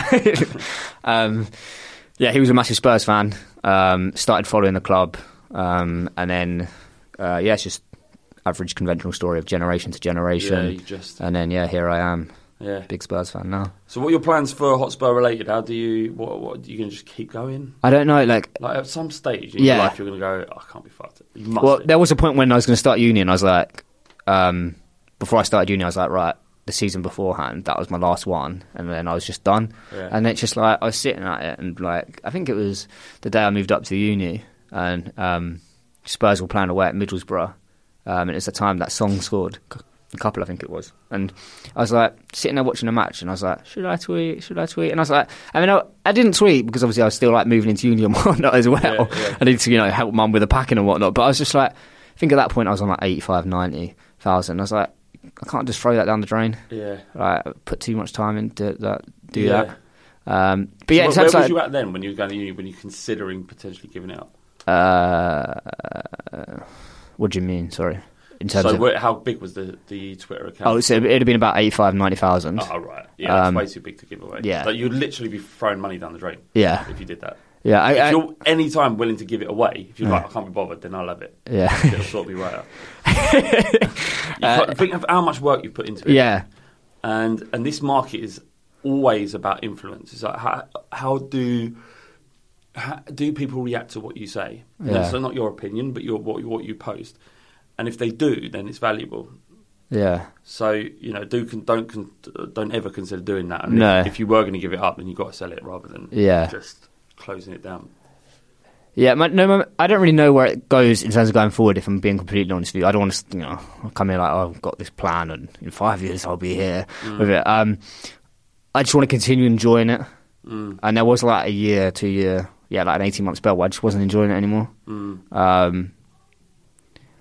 He was a massive Spurs fan. Started following the club, and then it's just average conventional story of generation to generation. And then here I am. Yeah, big Spurs fan now. So, what are your plans for Hotspur related? How do you? What are you going to just keep going? I don't know. Like at some stage in your life, you're going to go, I can't be fucked. There was a point when I was going to start uni, and I was like, before I started uni, I was like, right, the season beforehand, that was my last one, and then I was just done. Yeah. And it's just like I was sitting at it, and like I think it was the day I moved up to uni, and Spurs were playing away at Middlesbrough, and it's the time that Song scored. A couple, I think it was. And I was like sitting there watching a match, and I was like, should I tweet? And I was like, I mean, I didn't tweet because obviously I was still like moving into uni and whatnot as well. Yeah. I needed to, help mum with the packing and whatnot. But I was just like, I think at that point I was on like 85, 90,000. I was like, I can't just throw that down the drain. Yeah. Like, put too much time into that, that. But yeah, so where was you at then when you were going to uni, when you were considering potentially giving it up? What do you mean? Sorry. How big was the Twitter account? Oh, so it'd have been about 85, 90,000. Oh, right. Yeah, that's way too big to give away. Yeah. Like, you'd literally be throwing money down the drain. Yeah. If you did that. Yeah. If you're any time willing to give it away, if you're like, I can't be bothered, then I'll have it. Yeah. It'll sort me right out. Think of how much work you put into it. Yeah. And this market is always about influence. It's like, how do people react to what you say? Yeah. So not your opinion, but what you post. And if they do, then it's valuable. Yeah. So don't ever consider doing that. And if you were going to give it up, then you've got to sell it rather than just closing it down. Yeah, I don't really know where it goes in terms of going forward. If I'm being completely honest with you, I don't want to, come in like, I've got this plan, and in 5 years I'll be here with it. I just want to continue enjoying it. And there was like a year, 2 year, like an 18-month spell where I just wasn't enjoying it anymore.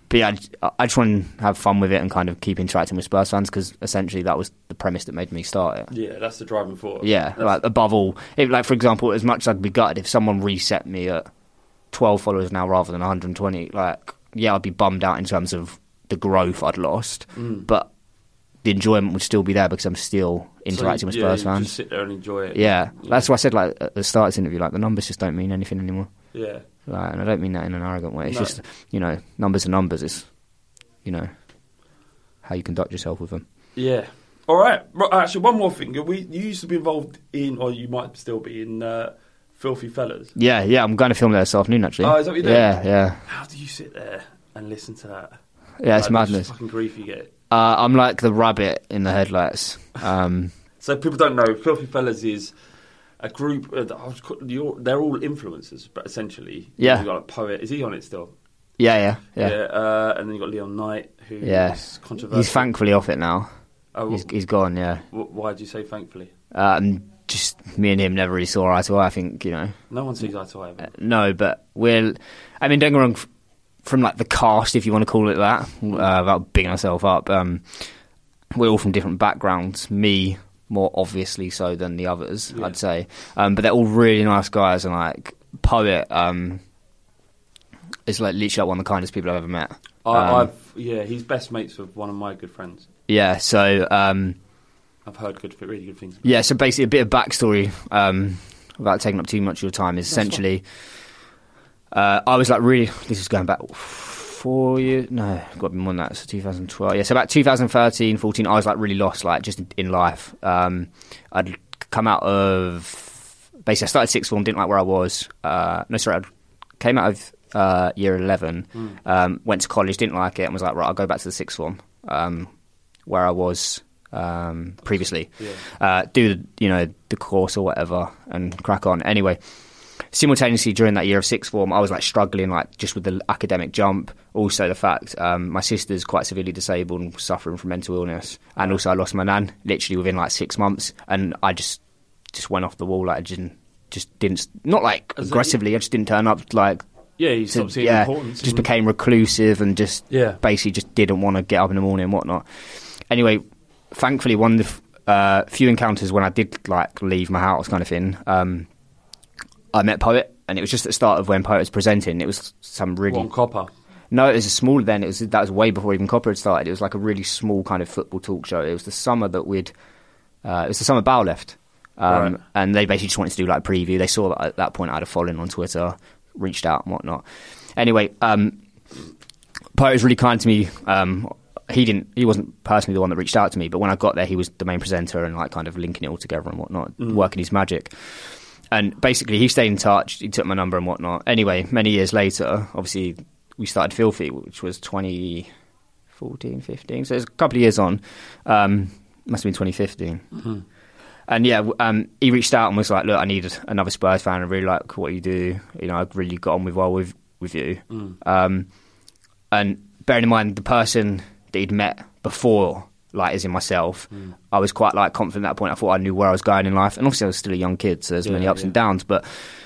But yeah, I just want to have fun with it and kind of keep interacting with Spurs fans, because essentially that was the premise that made me start it. Yeah, that's the driving force. Yeah, like above all, like for example, as much as I'd be gutted if someone reset me at 12 followers now rather than 120, like, yeah, I'd be bummed out in terms of the growth I'd lost, but the enjoyment would still be there because I'm still interacting with Spurs fans. Just sit there and enjoy it. Yeah, that's why I said, like, at the start of this interview, like, the numbers just don't mean anything anymore. Yeah. Like, and I don't mean that in an arrogant way. It's just, you know, numbers are numbers. It's, you know, how you conduct yourself with them. Yeah. All right. Actually, one more thing. You used to be involved in, or you might still be in, Filthy Fellas. Yeah. I'm going to film there this afternoon, actually. Oh, is that what you're doing? Yeah. How do you sit there and listen to that? Yeah, it's madness. Fucking grief you get. I'm like the rabbit in the headlights. So people don't know, Filthy Fellas is a group. They're all influencers, but essentially, yeah. You've got a poet. Is he on it still? Yeah. And then you've got Leon Knight, who is controversial. He's thankfully off it now. Oh, he's gone. Yeah. Why do you say thankfully? Just me and him never really saw eye to eye. I think, you know. No one sees eye to eye. No, but don't get me wrong. From like the cast, if you want to call it that, without bigging ourselves up, we're all from different backgrounds. Me more obviously so than the others, I'd say. But they're all really nice guys, and like Poet is like literally one of the kindest people I've ever met. He's best mates with one of my good friends. Yeah, so I've heard really good things. Yeah, so basically a bit of backstory, without taking up too much of your time, is essentially I was like really. This is going back 4 years. No, got to be more than that. So 2012. Yeah, so about 2013, 14. I was like really lost, like just in life. I'd come out of basically. I started sixth form, didn't like where I was. I came out of year 11. Went to college, didn't like it, and was like, right, I'll go back to the sixth form, where I was previously. Do the course or whatever and crack on. Anyway. Simultaneously, during that year of sixth form, I was like struggling, like just with the academic jump. Also, the fact my sister's quite severely disabled and suffering from mental illness, and also I lost my nan literally within like 6 months, and I just went off the wall. Like I just didn't, not like aggressively. I just didn't turn up. Like you stopped seeing importance. Just became reclusive and just basically just didn't want to get up in the morning and whatnot. Anyway, thankfully, one of the few encounters when I did like leave my house, kind of thing. I met Poet, and it was just at the start of when Poet was presenting. It was some really... One Copper? No, it was a smaller then. That was way before even Copper had started. It was like a really small kind of football talk show. It was the summer that it was the summer Bow left. Right. And they basically just wanted to do like a preview. They saw that at that point I had a following on Twitter, reached out and whatnot. Anyway, Poet was really kind to me. He wasn't personally the one that reached out to me, but when I got there, he was the main presenter and like kind of linking it all together and whatnot, working his magic. And basically, he stayed in touch. He took my number and whatnot. Anyway, many years later, obviously, we started Filthy, which was 2014, 15. So it's a couple of years on. Must have been 2015. Mm-hmm. And he reached out and was like, "Look, I need another Spurs fan. I really like what you do. You know, I really got on well with you." And bearing in mind the person that he'd met before, like as in myself, I was quite like confident at that point. I thought I knew where I was going in life, and obviously I was still a young kid, so there's many ups and downs. But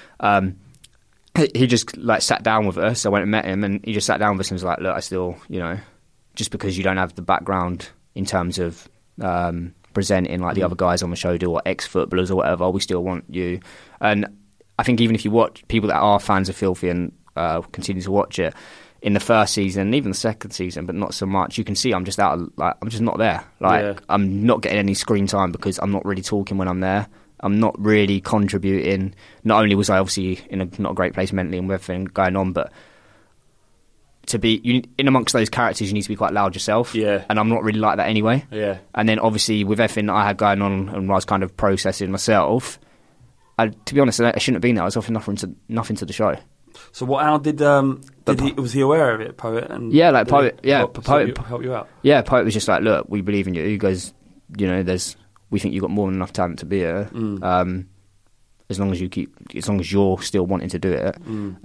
he just like sat down with us. I went and met him, and he just sat down with us and was like, "Look, I still, you know, just because you don't have the background in terms of presenting like the other guys on the show do, or ex-footballers or whatever, we still want you." And I think even if you watch people that are fans of Filthy and continue to watch it. In the first season, even the second season, but not so much. You can see I'm just I'm just not there. I'm not getting any screen time because I'm not really talking when I'm there. I'm not really contributing. Not only was I obviously in not a great place mentally and with everything going on, but to be in amongst those characters, you need to be quite loud yourself. Yeah. And I'm not really like that anyway. Yeah. And then obviously with everything that I had going on and I was kind of processing myself, to be honest, I shouldn't have been there. I was offering nothing to the show. So how was he aware of it, Poet? And yeah, like Poet, Poet help you out. Yeah, Poet was just like, "Look, we believe in you." He goes, "You know, we think you've got more than enough talent to be here. As long as you're still wanting to do it,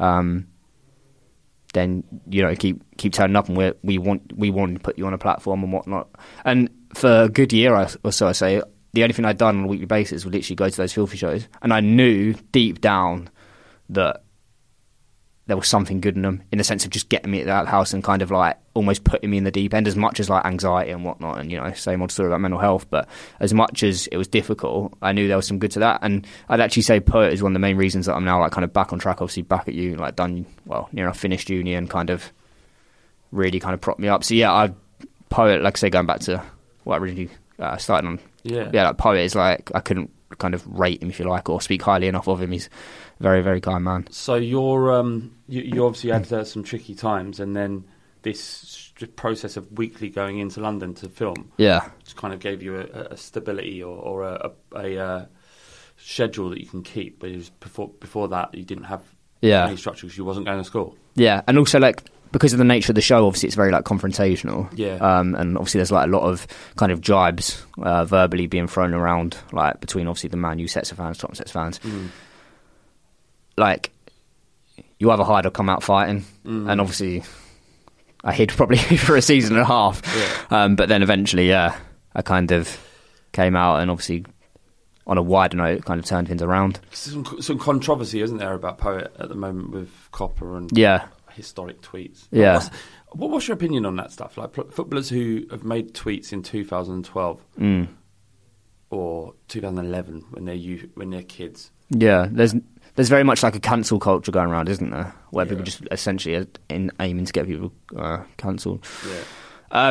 then you know, keep turning up, and we want to put you on a platform and whatnot." And for a good year or so, I say the only thing I'd done on a weekly basis was literally go to those Filthy shows, and I knew deep down that there was something good in them, in the sense of just getting me out of the house and kind of like almost putting me in the deep end, as much as like anxiety and whatnot, and, you know, same old story about mental health. But as much as it was difficult, I knew there was some good to that. And I'd actually say Poet is one of the main reasons that I'm now like kind of back on track, obviously back at uni, like done, well, near enough finished uni, and kind of really kind of propped me up. So yeah, Poet, like I say, going back to what I really started on, like Poet is like, I couldn't kind of rate him, if you like, or speak highly enough of him. He's a very, very kind man. So you're you obviously had some tricky times, and then this process of weekly going into London to film, just kind of gave you a stability or a schedule that you can keep. But it was before that, you didn't have any structure because you wasn't going to school. Yeah, and also like, because of the nature of the show, obviously it's very like confrontational. Yeah. And obviously there's like a lot of kind of jibes verbally being thrown around, like between obviously the Man U sets of fans, Tottenham sets of fans. Like, you either hide or come out fighting. And obviously I hid probably for a season and a half. Yeah. But then eventually, I kind of came out, and obviously on a wider note kind of turned things around. Some controversy, isn't there, about Poet at the moment with Copper and historic tweets? Yeah. What's your opinion on that stuff? Like footballers who have made tweets in 2012 or 2011 when they're kids. Yeah, there's very much like a cancel culture going around, isn't there? Where people just essentially are aiming to get people cancelled. Yeah.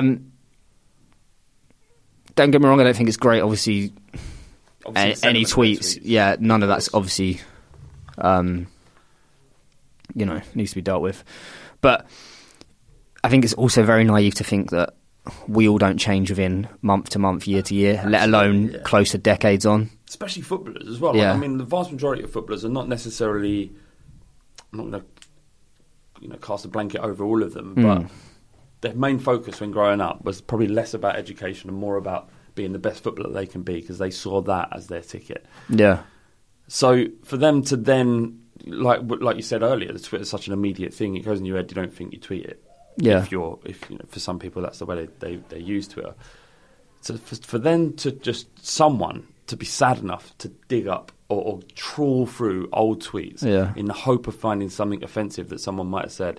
Don't get me wrong, I don't think it's great. Obviously any tweets, none of that's obviously, needs to be dealt with. But I think it's also very naive to think that we all don't change within month to month, year to year, let alone close to decades on. Especially footballers as well. Like, I mean, the vast majority of footballers are not necessarily, I'm not going to cast a blanket over all of them, but their main focus when growing up was probably less about education and more about being the best footballer they can be, because they saw that as their ticket. Yeah. So for them to then, like you said earlier, the Twitter's such an immediate thing. It goes in your head. You don't think you tweet it. Yeah. If for some people that's the way they use Twitter. So for them to just someone to be sad enough to dig up or trawl through old tweets in the hope of finding something offensive that someone might have said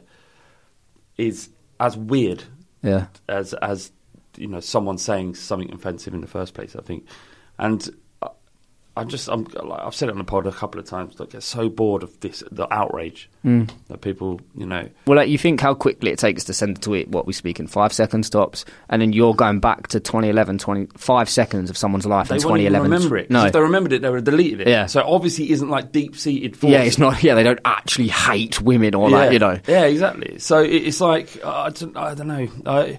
is as weird as someone saying something offensive in the first place, I think. And I've said it on the pod a couple of times. I get so bored of the outrage that people, Well, like, you think how quickly it takes to send a tweet. What we speak in 5 seconds tops, and then you're going back to 2011, 25 seconds of somene's life in 2011. They won't even remember it. No, if they remembered it, they would have deleted it. Yeah. So obviously, it isn't like deep seated force. Yeah, it's not. Yeah, they don't actually hate women or that. Yeah, exactly. So it's like I don't know.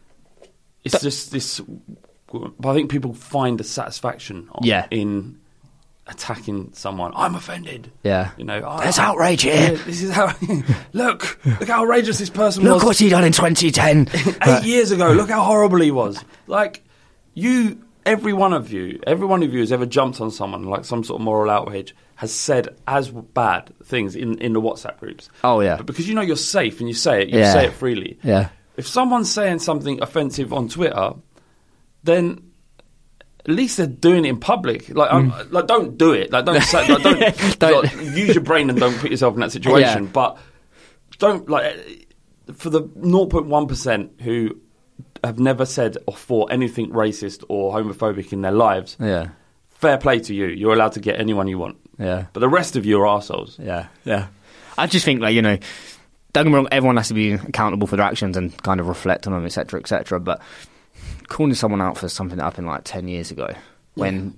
It's just this. But I think people find a satisfaction in attacking someone. I'm offended. Yeah. There's outrage here. This is how. Look how outrageous this person was. Look what he done in 2010. 8 years ago. Look how horrible he was. Like, every one of you has ever jumped on someone, like some sort of moral outrage, has said as bad things in the WhatsApp groups. Oh, yeah. But because you're safe and you say it, say it freely. Yeah. If someone's saying something offensive on Twitter, then at least they're doing it in public. Like, don't do it. Like, don't say, don't use your brain and don't put yourself in that situation. Yeah. But don't, for the 0.1% who have never said or thought anything racist or homophobic in their lives. Yeah. Fair play to you. You're allowed to get anyone you want. Yeah. But the rest of you are arseholes. Yeah. Yeah. I just think, don't get me wrong, everyone has to be accountable for their actions and kind of reflect on them, etc., etc. But calling someone out for something that happened 10 years ago, when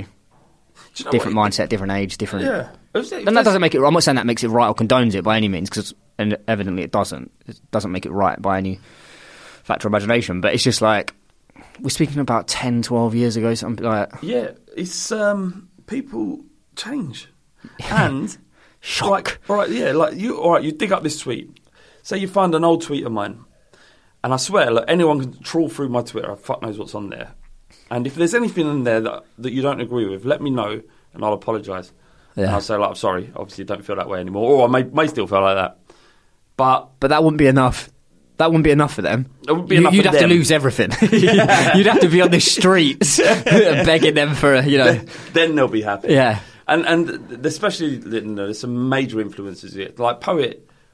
different mindset, different age, different. Yeah, and that doesn't make it. I'm not saying that makes it right or condones it by any means, and evidently it doesn't. It doesn't make it right by any factor of imagination. But it's just like, we're speaking about 10, 12 years ago, something like that. Yeah, it's people change and. Shock. You dig up this tweet. Say you find an old tweet of mine, and I swear, anyone can trawl through my Twitter. Fuck knows what's on there. And if there's anything in there that you don't agree with, let me know, and I'll apologise. Yeah. And I'll say, I'm sorry. Obviously, don't feel that way anymore, or I may still feel like that. But that wouldn't be enough. That wouldn't be enough for them. It wouldn't be enough. You'd have to lose everything. You'd have to be on the streets begging them for Then they'll be happy. Yeah. And especially, there's some major influences here. Like Poet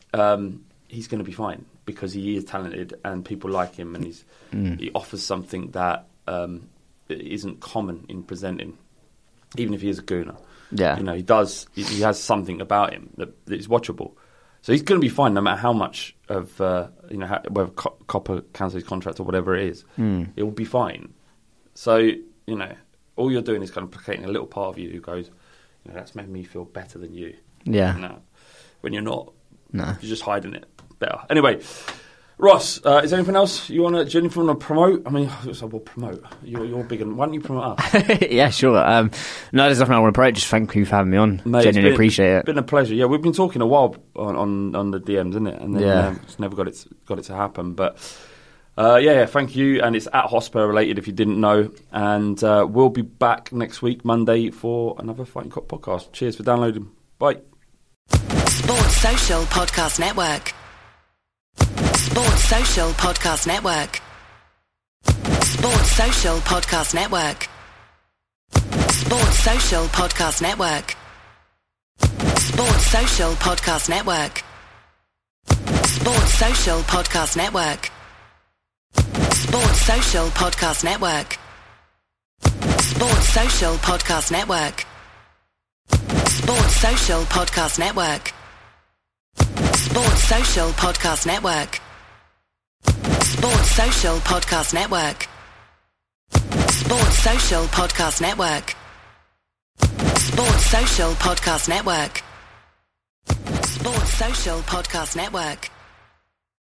he's going to be fine because he is talented and people like him, and he offers something that isn't common in presenting, even if he is a gooner. Yeah, he does. He has something about him that is watchable. So he's going to be fine no matter how much of whether Copper cancels his contract or whatever it is. It will be fine. So all you're doing is kind of placating a little part of you who goes, that's made me feel better than you. Yeah. When you're not. No. You're just hiding it better. Anyway, Ross, is there anything else you want to promote? I mean, we'll promote. You're big, and why don't you promote us? Yeah, sure. No, there's nothing I want to promote. Just thank you for having me on. Mate, genuinely appreciate it. It's been a pleasure. Yeah, we've been talking a while on the DMs, isn't it? And then it's never got it to happen. But thank you. And it's at Hotspur related if you didn't know. And we'll be back next week, Monday, for another Fighting Cock podcast. Cheers for downloading. Bye. Sports Social Podcast Network. Sports Social Podcast Network. Sports Social Podcast Network. Sports Social Podcast Network. Sports Social Podcast Network. Sports Social Podcast Network. Sports Social Podcast Network. Sports Social Podcast Network. Sports Social Podcast Network. Sports Social Podcast Network. Sports Social Podcast Network. Sports Social Podcast Network. Sports Social Podcast Network. Sports Social Podcast Network.